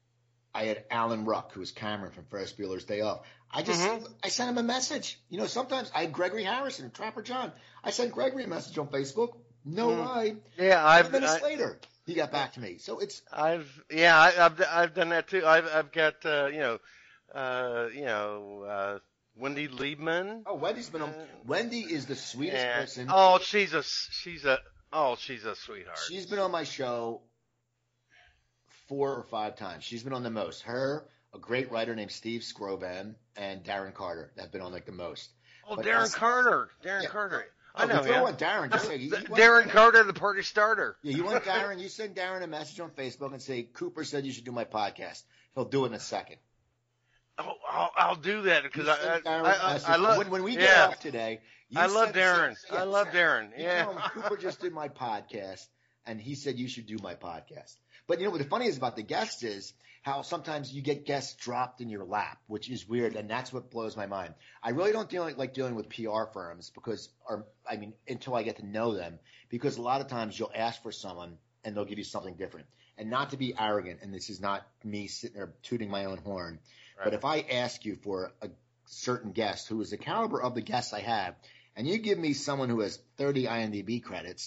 B: I had Alan Ruck, who was Cameron from Ferris Bueller's Day Off. I just
A: Mhm.
B: I sent him a message. You know, sometimes I had Gregory Harrison, Trapper John. I sent Gregory a message on Facebook. No
A: Mm.
B: lie.
A: Yeah,
B: Five
A: I've
B: minutes
A: I,
B: later, he got back to me. So it's
A: I've yeah, I, I've I've done that too. I've I've got uh, you know, uh, you know, uh, Wendy Liebman.
B: Oh, Wendy's been on.
A: Uh,
B: Wendy is the sweetest
A: yeah.
B: person.
A: Oh, she's a she's a oh she's a sweetheart.
B: She's been on my show four or five times. She's been on the most. Her, a great writer named Steve Scrovan, and Darren Carter have been on like the most.
A: Oh,
B: But
A: Darren
B: us-
A: Carter. Darren
B: Yeah.
A: Carter.
B: Oh,
A: I know
B: if you
A: him.
B: want Darren, just say you, you want-
A: Darren Carter, the party starter.
B: Yeah, you want Darren? You send Darren a message on Facebook and say Cooper said you should do my podcast. He'll do it in a second.
A: Oh, I'll, I'll do that because
B: You
A: I,
B: send
A: I,
B: Darren a
A: I,
B: message.
A: I love
B: when, when we get
A: yeah.
B: off today. You
A: I love
B: send-
A: Darren.
B: send-
A: I love Darren.
B: You
A: Yeah.
B: tell him Cooper just did my podcast, and he said you should do my podcast. But you know what the funny is about the guests is how sometimes you get guests dropped in your lap, which is weird, and that's what blows my mind. I really don't deal, like dealing with P R firms because, or I mean, until I get to know them, because a lot of times you'll ask for someone and they'll give you something different. And not to be arrogant, and this is not me sitting there tooting my own horn,
A: Right.
B: but if I ask you for a certain guest who is the caliber of the guests I have, and you give me someone who has thirty I M D B credits,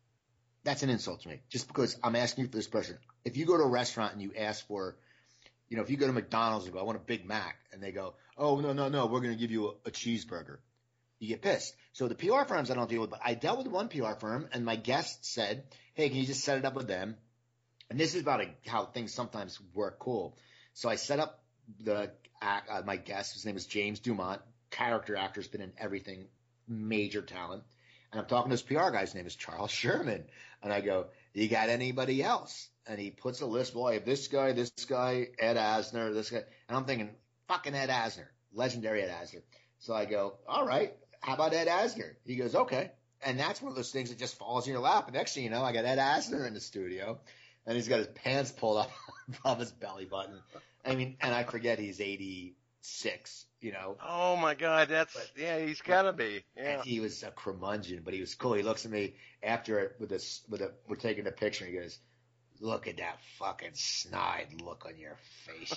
B: that's an insult to me. Just because I'm asking you for this person. If you go to a restaurant and you ask for, you know, if you go to McDonald's and go, I want a Big Mac, and they go, oh, no, no, no, we're going to give you a, a cheeseburger. You get pissed. So the P R firms I don't deal with, but I dealt with one P R firm, and my guest said, hey, can you just set it up with them? And this is about a, how things sometimes work cool. So I set up the uh, my guest, his name is James Dumont, character actor, has been in everything, major talent. And I'm talking to this P R guy's name is Charles Sherman. And I go, you got anybody else? And he puts a list, boy, I have this guy, this guy, Ed Asner, this guy. And I'm thinking, fucking Ed Asner, legendary Ed Asner. So I go, all right, how about Ed Asner? He goes, okay. And that's one of those things that just falls in your lap. And next thing you know, I got Ed Asner in the studio, and he's got his pants pulled up above his belly button. I mean, and I forget he's eighty-six, you know.
A: Oh my God, that's
B: But-
A: yeah. He's gotta be. Yeah.
B: And he was a curmudgeon, but he was cool. He looks at me after it with this, with a, we're taking a picture. And he goes, look at that fucking snide look on your face.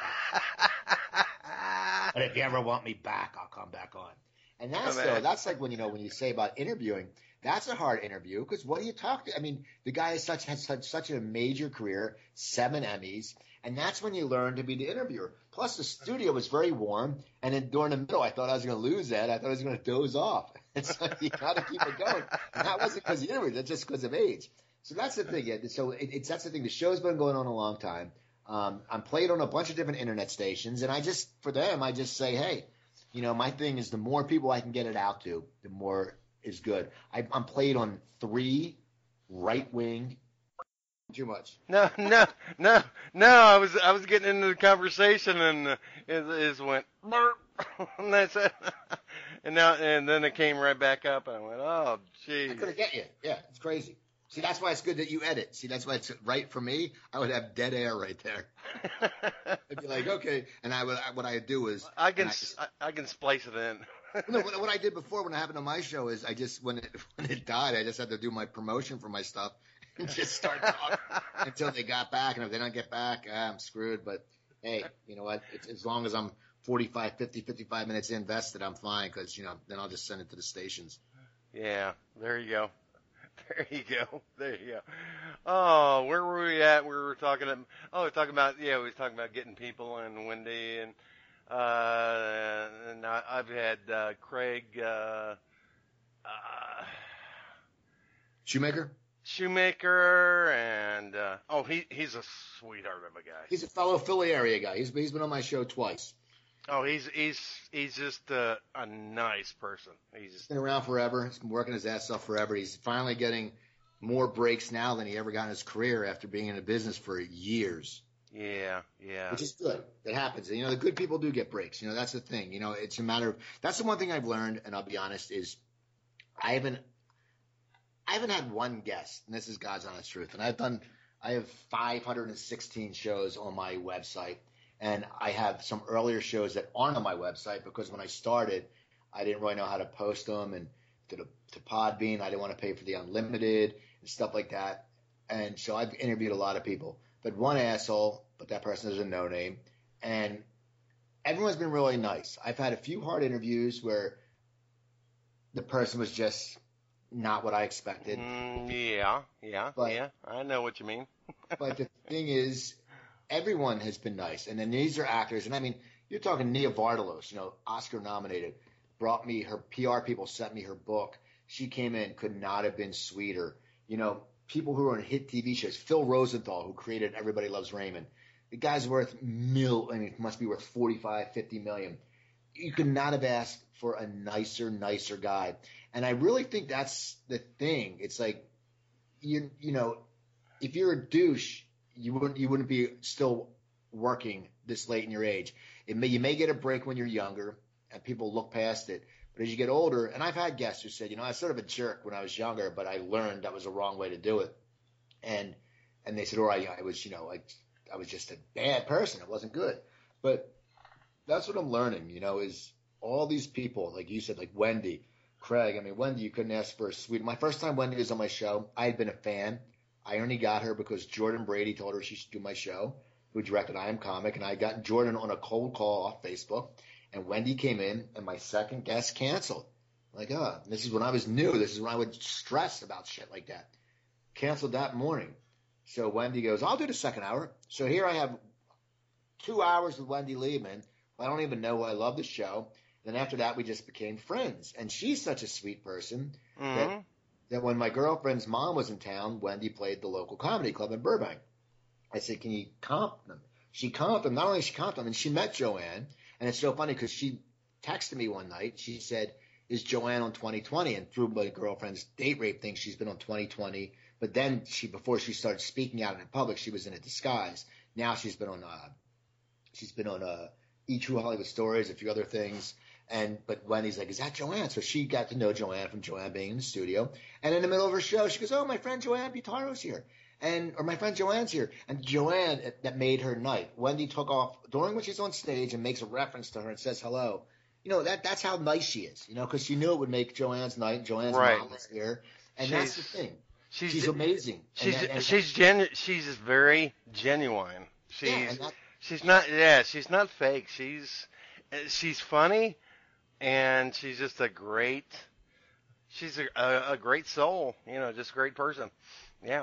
B: But if you ever want me back, I'll come back on. And that's
A: Come
B: so
A: back.
B: that's like when you know when you say about interviewing, that's a hard interview because what do you talk to? I mean, the guy has such has such such a major career, seven Emmys, and that's when you learn to be the interviewer. Plus, the studio was very warm, and then during the middle, I thought I was going to lose that. I thought I was going to doze off. It's like you got to keep it going, and that wasn't because of the interview; that's just because of age. So that's the thing. Yeah, so it, it's that's the thing. The show's been going on a long time. Um, I'm played on a bunch of different internet stations, and I just for them, I just say, hey. You know, my thing is the more people I can get it out to, the more is good. I, I'm played on three right wing. Too much.
A: No, no, no, no. I was I was getting into the conversation and uh, it, it just went burp, and that's it. And now and then it came right back up, and I went, oh,
B: I
A: geez.
B: couldn't get you. Yeah, it's crazy. See, that's why it's good that you edit. See, that's why it's right for me. I would have dead air right there. I'd be like, okay, and I would what I do is
A: I can
B: and I
A: s-
B: just-
A: I, I can splice it in.
B: no, what, what I did before when it happened on my show is I just when it when it died, I just had to do my promotion for my stuff and just start talking until they got back. And if they don't get back, ah, I'm screwed. But hey, you know what? It's, as long as I'm forty-five, fifty, fifty-five minutes invested, I'm fine because you know then I'll just send it to the stations.
A: Yeah, there you go. There you go. There you go. Oh, where were we at? We were talking. About, oh, we were talking about yeah, we were talking about getting people and Wendy and uh, and I, I've had uh, Craig uh, uh,
B: Shoemaker,
A: Shoemaker and uh, oh, he he's a sweetheart of a guy.
B: he's a fellow Philly area guy. He's he's been on my show twice.
A: Oh, he's he's he's just a, a nice person. He's
B: He's been around forever. He's been working his ass off forever. He's finally getting more breaks now than he ever got in his career after being in the business for years.
A: yeah, yeah.
B: Which is good. It happens. You know, the good people do get breaks. You know, that's the thing. You know, it's a matter of that's the one thing I've learned, and I'll be honest, is I haven't I haven't had one guest, and this is God's honest truth. And I've done I have five hundred sixteen shows on my website, and I have some earlier shows that aren't on my website because when I started, I didn't really know how to post them, and to the to Podbean, I didn't want to pay for the unlimited and stuff like that. And so I've interviewed a lot of people. But one asshole, but that person is a no name, and everyone's been really nice. I've had a few hard interviews where the person was just not what I expected.
A: Mm, yeah, yeah,
B: But-
A: yeah. I know what you mean.
B: But the thing is, everyone has been nice, and then these are actors, and I mean, You're talking Nia Vardalos, you know, Oscar nominated, brought me her P R people, sent me her book. She came in, could not have been sweeter. You know, people who are on hit T V shows, Phil Rosenthal, who created Everybody Loves Raymond. The guy's worth mil, I mean, must be worth forty-five, fifty million. You could not have asked for a nicer, nicer guy. And I really think that's the thing. It's like, you you know, if you're a douche, you wouldn't you wouldn't be still working this late in your age. It may, you may get a break when you're younger, and people look past it. But as you get older, and I've had guests who said, you know, I was sort of a jerk when I was younger, but I learned that was the wrong way to do it. And and they said, or I, I was, you know, like I was just a bad person. It wasn't good. But that's what I'm learning, you know, is all these people, like you said, like Wendy, Craig. I mean, Wendy, you couldn't ask for a sweet. My first time Wendy was on my show, I had been a fan. I only got her because Jordan Brady told her she should do my show, who directed I Am Comic, and I got Jordan on a cold call off Facebook. And Wendy came in, and my second guest canceled. Like, oh, this is when I was new. This is when I would stress about shit like that. Canceled that morning. So Wendy goes, I'll do the second hour. So here I have two hours with Wendy Liebman. I don't even know. I love the show. Then after that, we just became friends. And she's such a sweet person
A: Mm-hmm.
B: that, that when my girlfriend's mom was in town, Wendy played the local comedy club in Burbank. I said, can you comp them? She comped them. Not only she comped them, and she met Joanne. And it's so funny because she texted me one night. She said, is Joanne on twenty twenty? And through my girlfriend's date rape thing, she's been on twenty twenty. But then she, before she started speaking out in public, she was in a disguise. Now she's been on, uh, she's been on, uh, E! True Hollywood Stories, a few other things. And, but Wendy's like, is that Joanne? So she got to know Joanne from Joanne being in the studio. And in the middle of her show, she goes, oh, my friend Joanne Pitaro's here. And, or my friend Joanne's here. And Joanne, that made her night. Wendy took off during when she's on stage and makes a reference to her and says hello. You know, that that's how nice she is, you know, because she knew it would make Joanne's night. Joanne's
A: Right.
B: mom was here. And
A: She's-
B: that's the thing.
A: She's
B: She's amazing.
A: She's
B: and that, and
A: she's genu- she's very genuine. She's
B: yeah, and that,
A: she's not yeah she's not fake. She's she's funny, and she's just a great she's a, a, a great soul. You know, just a great person. Yeah,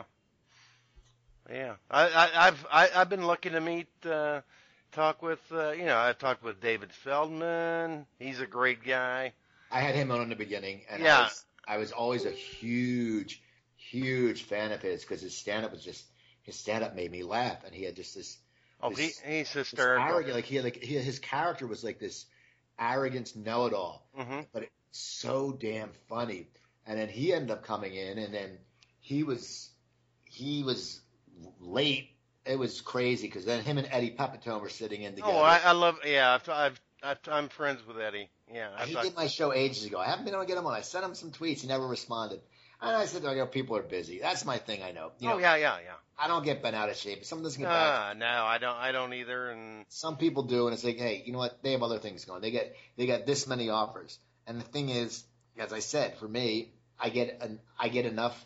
A: yeah. I, I I've I, I've been lucky to meet uh, talk with uh, you know I've talked with David Feldman. He's a great guy.
B: I had him on in the beginning, and
A: Yeah.
B: I was I was always a huge, huge fan of his because his stand-up was just his stand-up made me laugh, and he had just this.
A: Oh,
B: this,
A: he he's
B: this
A: hysterical.
B: arrogant, like he had like he, his character was like this arrogance know-it-all,
A: hmm
B: but it's so damn funny. And then he ended up coming in, and then he was he was late. It was crazy because then him and Eddie Pepitone were sitting in together.
A: Oh, I, I love yeah. I've, I've I've I'm friends with Eddie. Yeah, I've
B: He
A: talked-
B: did my show ages ago. I haven't been able to get him on. I sent him some tweets. He never responded. And I said, oh, you know, people are busy. That's my thing, I know. You know
A: oh yeah, yeah, yeah.
B: I don't get bent out of shape. Some doesn't get back.
A: Ah, no, I don't. I don't either. And
B: Some people do, and it's like, hey, you know what? They have other things going. They get they get this many offers. And the thing is, as I said, for me, I get an I get enough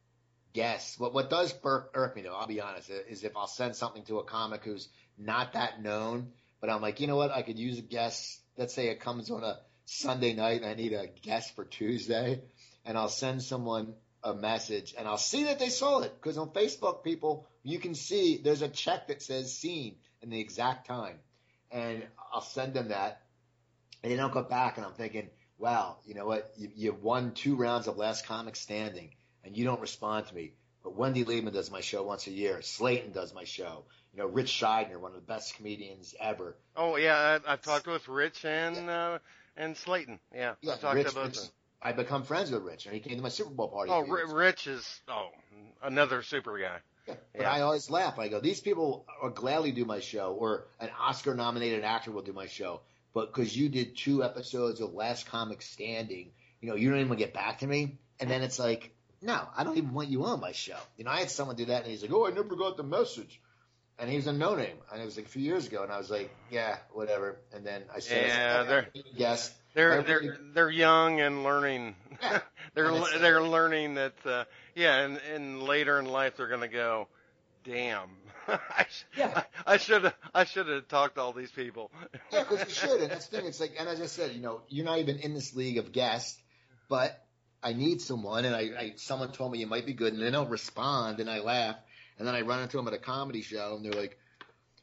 B: guests. What what does irk, irk me though, I'll be honest, is if I'll send something to a comic who's not that known, but I'm like, you know what? I could use a guest. Let's say it comes on a Sunday night, and I need a guest for Tuesday, and I'll send someone a message, and I'll see that they saw it because on Facebook, people, you can see there's a check that says seen in the exact time, and I'll send them that, and they don't go back, and I'm thinking, wow, you know what? You, you won two rounds of Last Comic Standing, and you don't respond to me. But Wendy Liebman does my show once a year. Slayton does my show. You know, Rich Scheidner, one of the best comedians ever.
A: oh yeah, I, I've talked with Rich and uh, and Slayton. Yeah,
B: Yeah,
A: I've talked
B: Rich,
A: to both
B: Rich,
A: of them.
B: I become friends with Rich, and he came to my Super Bowl party.
A: Oh,
B: a few
A: R-
B: years ago.
A: Rich is oh another super guy.
B: Yeah, but
A: Yeah.
B: I always laugh. I go, these people will gladly do my show, or an Oscar-nominated actor will do my show. But because you did two episodes of Last Comic Standing, you know, you don't even get back to me. And then it's like, no, I don't even want you on my show. You know, I had someone do that, and he's like, oh, I never got the message. And he was a no-name, and it was like a few years ago, and I was like, yeah, whatever. And then I said,
A: Yeah, they're-
B: yes.
A: They're
B: I
A: they're
B: really-
A: they're young and learning.
B: Yeah.
A: they're
B: And it's-
A: they're learning that uh, yeah, and, and later in life they're gonna go, damn. I, sh-
B: Yeah.
A: I should have I should have talked to all these people.
B: Yeah, because you should, and that's the thing. It's like, and as I said, you know, you're not even in this league of guests, but I need someone, and I, I someone told me you might be good, and they don't respond, and I laugh, and then I run into them at a comedy show, and they're like,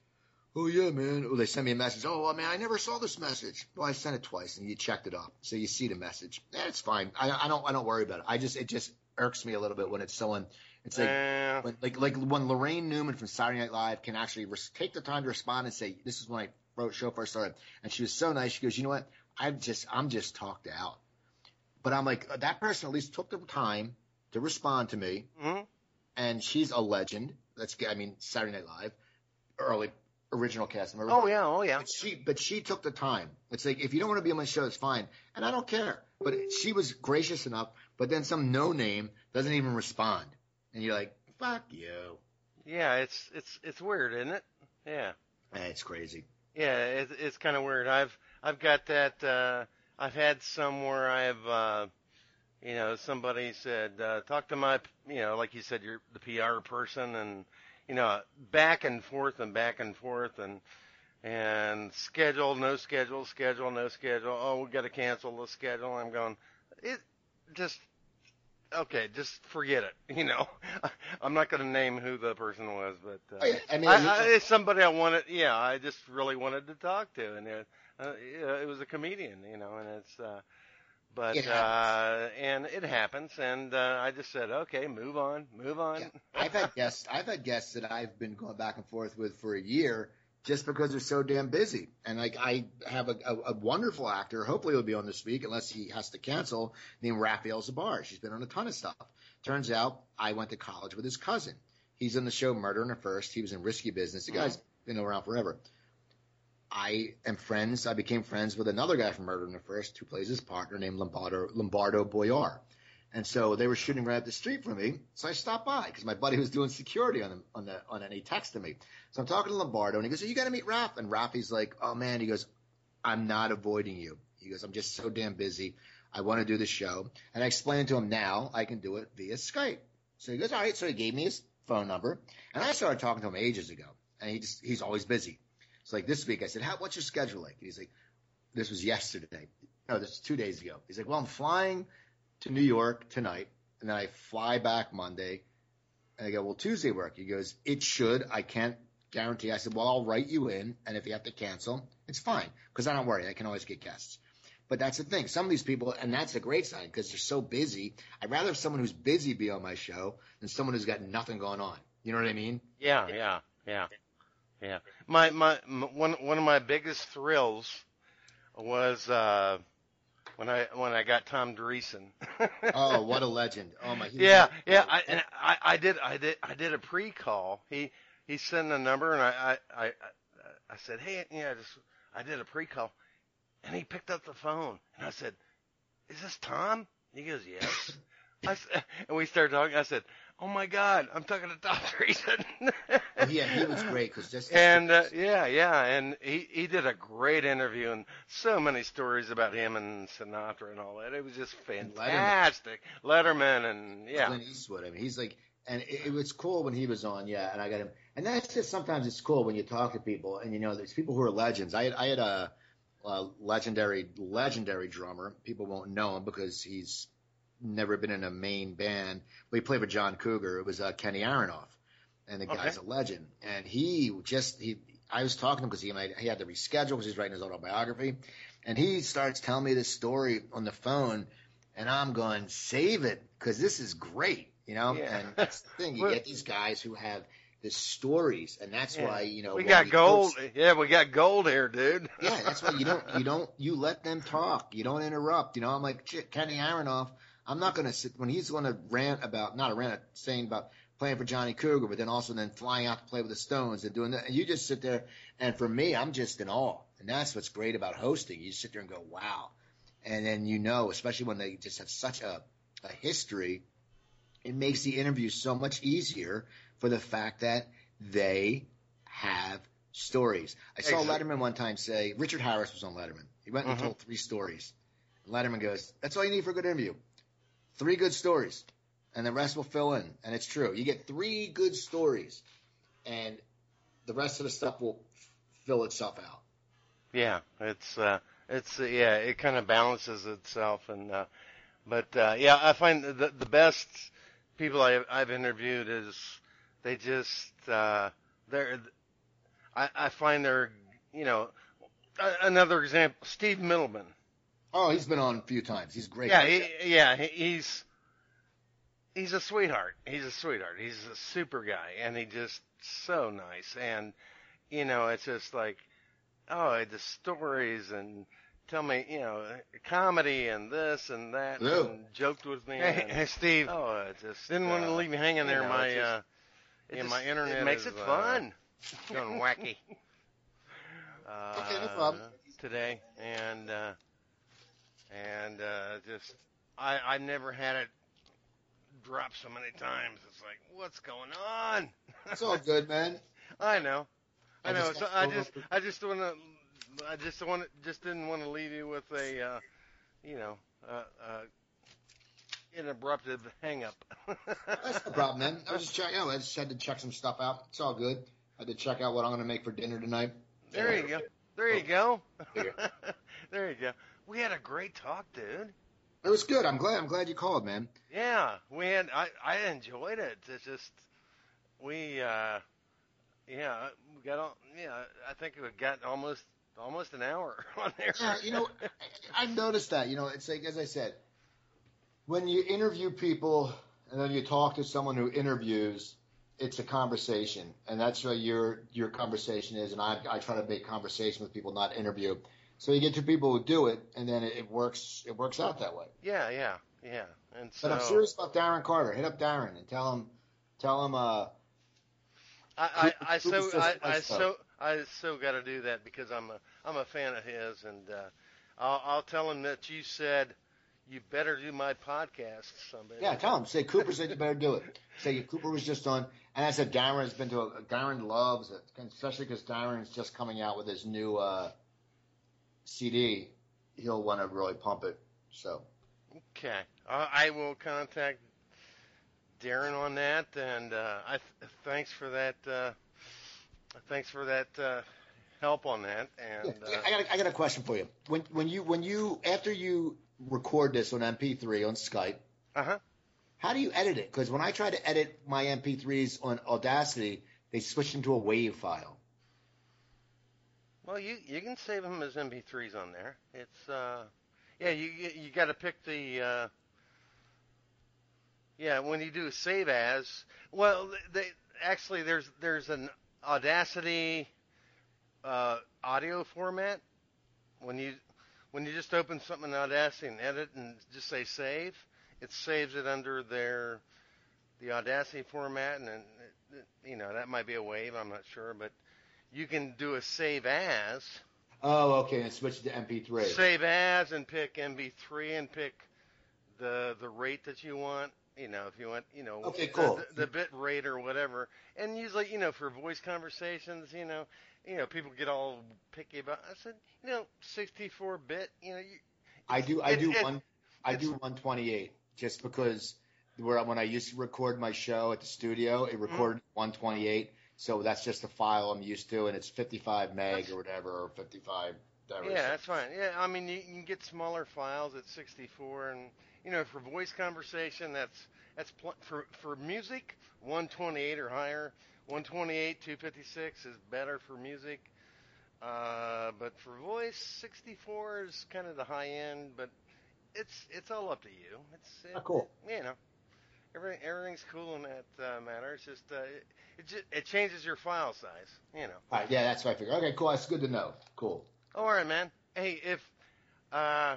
B: oh yeah, man. Oh, they send me a message. Oh, well, man, I never saw this message. Well, I sent it twice, and you checked it up, so you see the message. Yeah, it's fine. I, I don't I don't worry about it. I just it just irks me a little bit when it's someone. It's like
A: Uh,
B: when like like when Lorraine Newman from Saturday Night Live can actually res- take the time to respond and say, "This is when I wrote show first started," and she was so nice. She goes, "You know what? I'm just I'm just talked out." But I'm like, that person at least took the time to respond to me,
A: mm-hmm.
B: and she's a legend. Let's get, I mean, Saturday Night Live, early original cast member.
A: Oh yeah, oh yeah.
B: But she, but she took the time. It's like, if you don't want to be on my show, it's fine, and I don't care. But she was gracious enough. But then some no name doesn't even respond, and you're like, fuck you.
A: Yeah, it's it's it's weird, isn't it? Yeah.
B: Eh, it's crazy.
A: Yeah, it's it's kind of weird. I've I've got that. Uh, I've had some where I've, uh, you know, somebody said, uh, talk to my, you know, like you said, you're the P R person, and you know, back and forth and back and forth, and and schedule, no schedule, schedule, no schedule. Oh, we got to cancel the schedule. I'm going, it just. Okay, just forget it. You know, I'm not going to name who the person was, but uh,
B: Oh, yeah. I mean,
A: I, I, it's somebody I wanted. Yeah, I just really wanted to talk to, and it, uh, yeah, it was a comedian, you know, and it's. Uh, but
B: it
A: uh, and it happens, and uh, I just said, okay, move on, move on.
B: Yeah. I've had guests. I've had guests that I've been going back and forth with for a year just because they're so damn busy. And like I have a, a, a wonderful actor. Hopefully he'll be on this week, unless he has to cancel. Named Raphael Zabar. She's been on a ton of stuff. Turns out I went to college with his cousin. He's on the show Murder in the First. He was in Risky Business. The guy's been around forever. I am friends. I became friends with another guy from Murder in the First who plays his partner named Lombardo, Lombardo Boyar. And so they were shooting right up the street from me. So I stopped by because my buddy was doing security on the, on the, on it, and he texted me. So I'm talking to Lombardo and he goes, oh, you got to meet Raph. And Raphi's like, oh man, he goes, I'm not avoiding you. He goes, I'm just so damn busy. I want to do the show. And I explained to him now I can do it via Skype. So he goes, all right. So he gave me his phone number and I started talking to him ages ago and he just, he's always busy. So like this week I said, How, what's your schedule like? And he's like, this was yesterday. No, this was two days ago. He's like, well, I'm flying to New York tonight, and then I fly back Monday. And I go, well, Tuesday work? He goes, it should. I can't guarantee. I said, well, I'll write you in, and if you have to cancel, it's fine, because I don't worry. I can always get guests. But that's the thing. Some of these people, and that's a great sign, because they're so busy. I'd rather have someone who's busy be on my show than someone who's got nothing going on. You know what I mean?
A: Yeah, yeah, yeah, yeah. My my, my one one of my biggest thrills was. Uh, When I when I got Tom Dreesen.
B: Oh, what a legend! Oh my.
A: Yeah, yeah. I, and I I did I did I did a pre-call. He he sent a number and I I I, I said, hey, yeah, just I did a pre-call, and he picked up the phone and I said, is this Tom? He goes, yes. I said, and we started talking. I said, oh my God, I'm talking to Tom Dreesen.
B: Oh, yeah, he was great because just
A: and uh, yeah, yeah, and he he did a great interview and so many stories about him and Sinatra and all that. It was just fantastic. Letterman, Letterman and yeah,
B: Clint Eastwood. I mean, he's like, and it, it was cool when he was on. Yeah, and I got him. And that's just sometimes it's cool when you talk to people and you know there's people who are legends. I had I had a, a legendary legendary drummer. People won't know him because he's never been in a main band. But he played with John Cougar. It was uh, Kenny Aronoff. And the guy's okay. a legend. And he just, he, I was talking to him because he, he had to reschedule because he's writing his autobiography. And he starts telling me this story on the phone. And I'm going, save it because this is great, you know?
A: Yeah.
B: And that's the thing. You get these guys who have the stories. And that's yeah. why, you know.
A: We got gold. Post, yeah, we got gold here, dude.
B: Yeah, that's why you don't, you don't, you let them talk. You don't interrupt. You know, I'm like, shit, Kenny Aronoff. I'm not going to sit, when he's going to rant about, not a rant, saying about, playing for Johnny Cougar, but then also then flying out to play with the Stones and doing that. And you just sit there. And for me, I'm just in awe. And that's what's great about hosting. You sit there and go, wow. And then, you know, especially when they just have such a, a history, it makes the interview so much easier for the fact that they have stories. I saw Letterman one time say, Richard Harris was on Letterman. He went and mm-hmm. told three stories. Letterman goes, that's all you need for a good interview. Three good stories. And the rest will fill in. And it's true. You get three good stories, and the rest of the stuff will f- fill itself out.
A: Yeah, it's uh, it's uh, yeah, it kind of balances itself. And uh, but uh, yeah, I find the the best people I, I've interviewed is they just uh, they're. I, I find they're, you know, a, another example, Steve Middleman.
B: Oh, he's been on a few times. He's great.
A: Yeah, he, yeah, he, he's he's a sweetheart. He's a sweetheart. He's a super guy, and he just so nice. And you know, it's just like, oh, the stories and tell me, you know, comedy and this and that,
B: Hello.
A: and joked with me.
C: Hey,
A: and,
C: hey, Steve.
A: oh, it just didn't
C: uh,
A: want to leave me hanging there.
C: you know,
A: my
C: it just-
A: uh,
C: It
A: yeah,
C: just-
A: my internet
C: It makes
A: is,
C: it
A: uh,
C: fun.
A: going wacky. Uh,
B: Okay, no problem.
A: Today, and uh, and uh, just I I never had it drop so many times. It's like, what's going on?
B: It's all good, man.
A: I know, I
B: I
A: know.
B: just
A: So
B: got
A: I
B: over-
A: just I just want to I just want just didn't want to leave you with a uh, you know uh, uh, an abruptive hang up.
B: That's no problem, man. I was just checking out. I just had to check some stuff out. It's all good. I had to check out what I'm going to make for dinner tonight.
A: There you go. There you go.
B: There
A: There you go. We had a great talk, dude.
B: It was good. I'm glad. I'm glad you called, man.
A: Yeah, we had. I I enjoyed it. It's just we. uh Yeah, we got on. Yeah, I think we got almost almost an hour on there.
B: Yeah, you know, I, I've noticed that. You know, it's like, as I said, when you interview people and then you talk to someone who interviews, it's a conversation, and that's what your your conversation is. And I I try to make conversation with people, not interview. So you get two people who do it, and then it, it works. It works out that way.
A: Yeah, yeah, yeah. And so
B: But I'm serious about Darren Carter. Hit up Darren and tell him, tell him. Uh,
A: I I, I
B: Who-
A: so
B: who's
A: I,
B: this
A: I
B: place,
A: so I so got to do that because I'm a I'm a fan of his, and uh, I'll I'll tell him that you said you better do my podcast. Somebody.
B: Yeah, tell him. Say Cooper said you better do it. Say Cooper was just on, and I said Darren has been to a, Darren loves it, especially because Darren's just coming out with his new uh, C D. He'll want to really pump it. So
A: Okay, uh, I will contact Darren on that, and uh, I th- thanks for that. Uh, thanks for that uh, help on that. And
B: Yeah,
A: uh,
B: I got a, I got a question for you. When when you when you after you record this on M P three on Skype,
A: uh huh.
B: how do you edit it? Because when I try to edit my M P threes on Audacity, they switch into a WAV file.
A: Well, you you can save them as M P threes on there. It's uh, yeah, you you got to pick the uh, yeah when you do save as. Well, they actually there's there's an Audacity uh, audio format when you when you just open something in Audacity and edit and just say save, it saves it under their the Audacity format, and, and it, you know that might be a wave. I'm not sure, but you can do a save as.
B: Oh, okay, and switch to M P three.
A: Save as and pick M P three and pick the the rate that you want. You know, if you want, you know,
B: Okay,
A: the-
B: cool.
A: the, the bit rate or whatever. And usually, you know, for voice conversations, you know, you know, people get all picky about. I said, you know, sixty-four bit. You know, you,
B: I do I
A: it-
B: do
A: it-
B: one I
A: it's-
B: do one twenty-eight just because where when I used to record my show at the studio, it recorded one twenty-eight. So that's just the file I'm used to, and it's fifty-five meg
A: That's-
B: or whatever, or fifty-five. Whatever.
A: Yeah, that's fine. Yeah, I mean, you, you can get smaller files at sixty-four, and you know, for voice conversation, that's that's pl- for for music, one twenty-eight or higher. one twenty-eight, two fifty-six is better for music, uh, but for voice, sixty-four is kind of the high end. But it's it's all up to you. It's it,
B: Oh, cool.
A: You know, everything everything's cool in that uh, matter. It's just uh, it it, just, it changes your file size. You know.
B: All right, yeah, that's what I figured. Okay, cool. That's good to know. Cool.
A: All right, man. Hey, if, uh,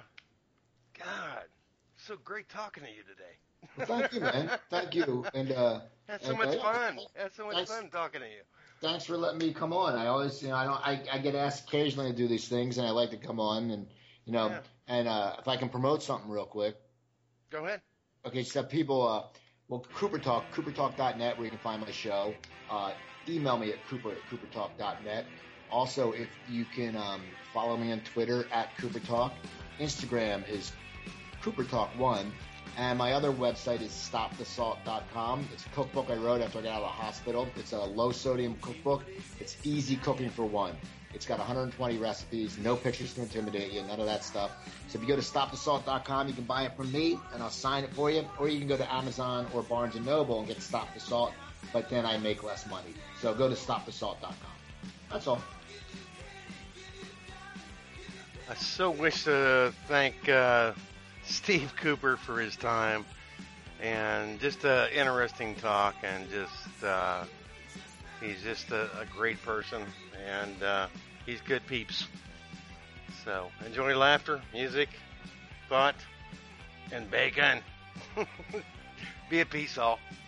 A: God, so great talking to you today.
B: Well, thank you, man. Thank you. And uh,
A: Had so
B: and,
A: much
B: uh,
A: fun. Had so much
B: thanks.
A: fun talking to you.
B: thanks for letting me come on. I always, you know, I don't, I, I get asked occasionally to do these things, and I like to come on, and you know,
A: Yeah.
B: and uh, if I can promote something real quick.
A: Go ahead.
B: Okay, so people, uh, well, Cooper Talk, cooper talk dot net, where you can find my show. Uh, email me at cooper at cooper talk dot net. Also, if you can um, follow me on Twitter at Cooper Talk. Instagram is Cooper Talk one. And my other website is stop the salt dot com. It's a cookbook I wrote after I got out of the hospital. It's a low-sodium cookbook. It's easy cooking for one. It's got one hundred twenty recipes, no pictures to intimidate you, none of that stuff. So if you go to stop the salt dot com, you can buy it from me, and I'll sign it for you. Or you can go to Amazon or Barnes and Noble and get Stop the Salt, but then I make less money. So go to stop the salt dot com. That's all.
A: I so wish to thank uh, Steve Cooper for his time and just an interesting talk, and just uh, he's just a, a great person, and uh, he's good peeps. So enjoy laughter, music, thought, and bacon. Be at peace, all.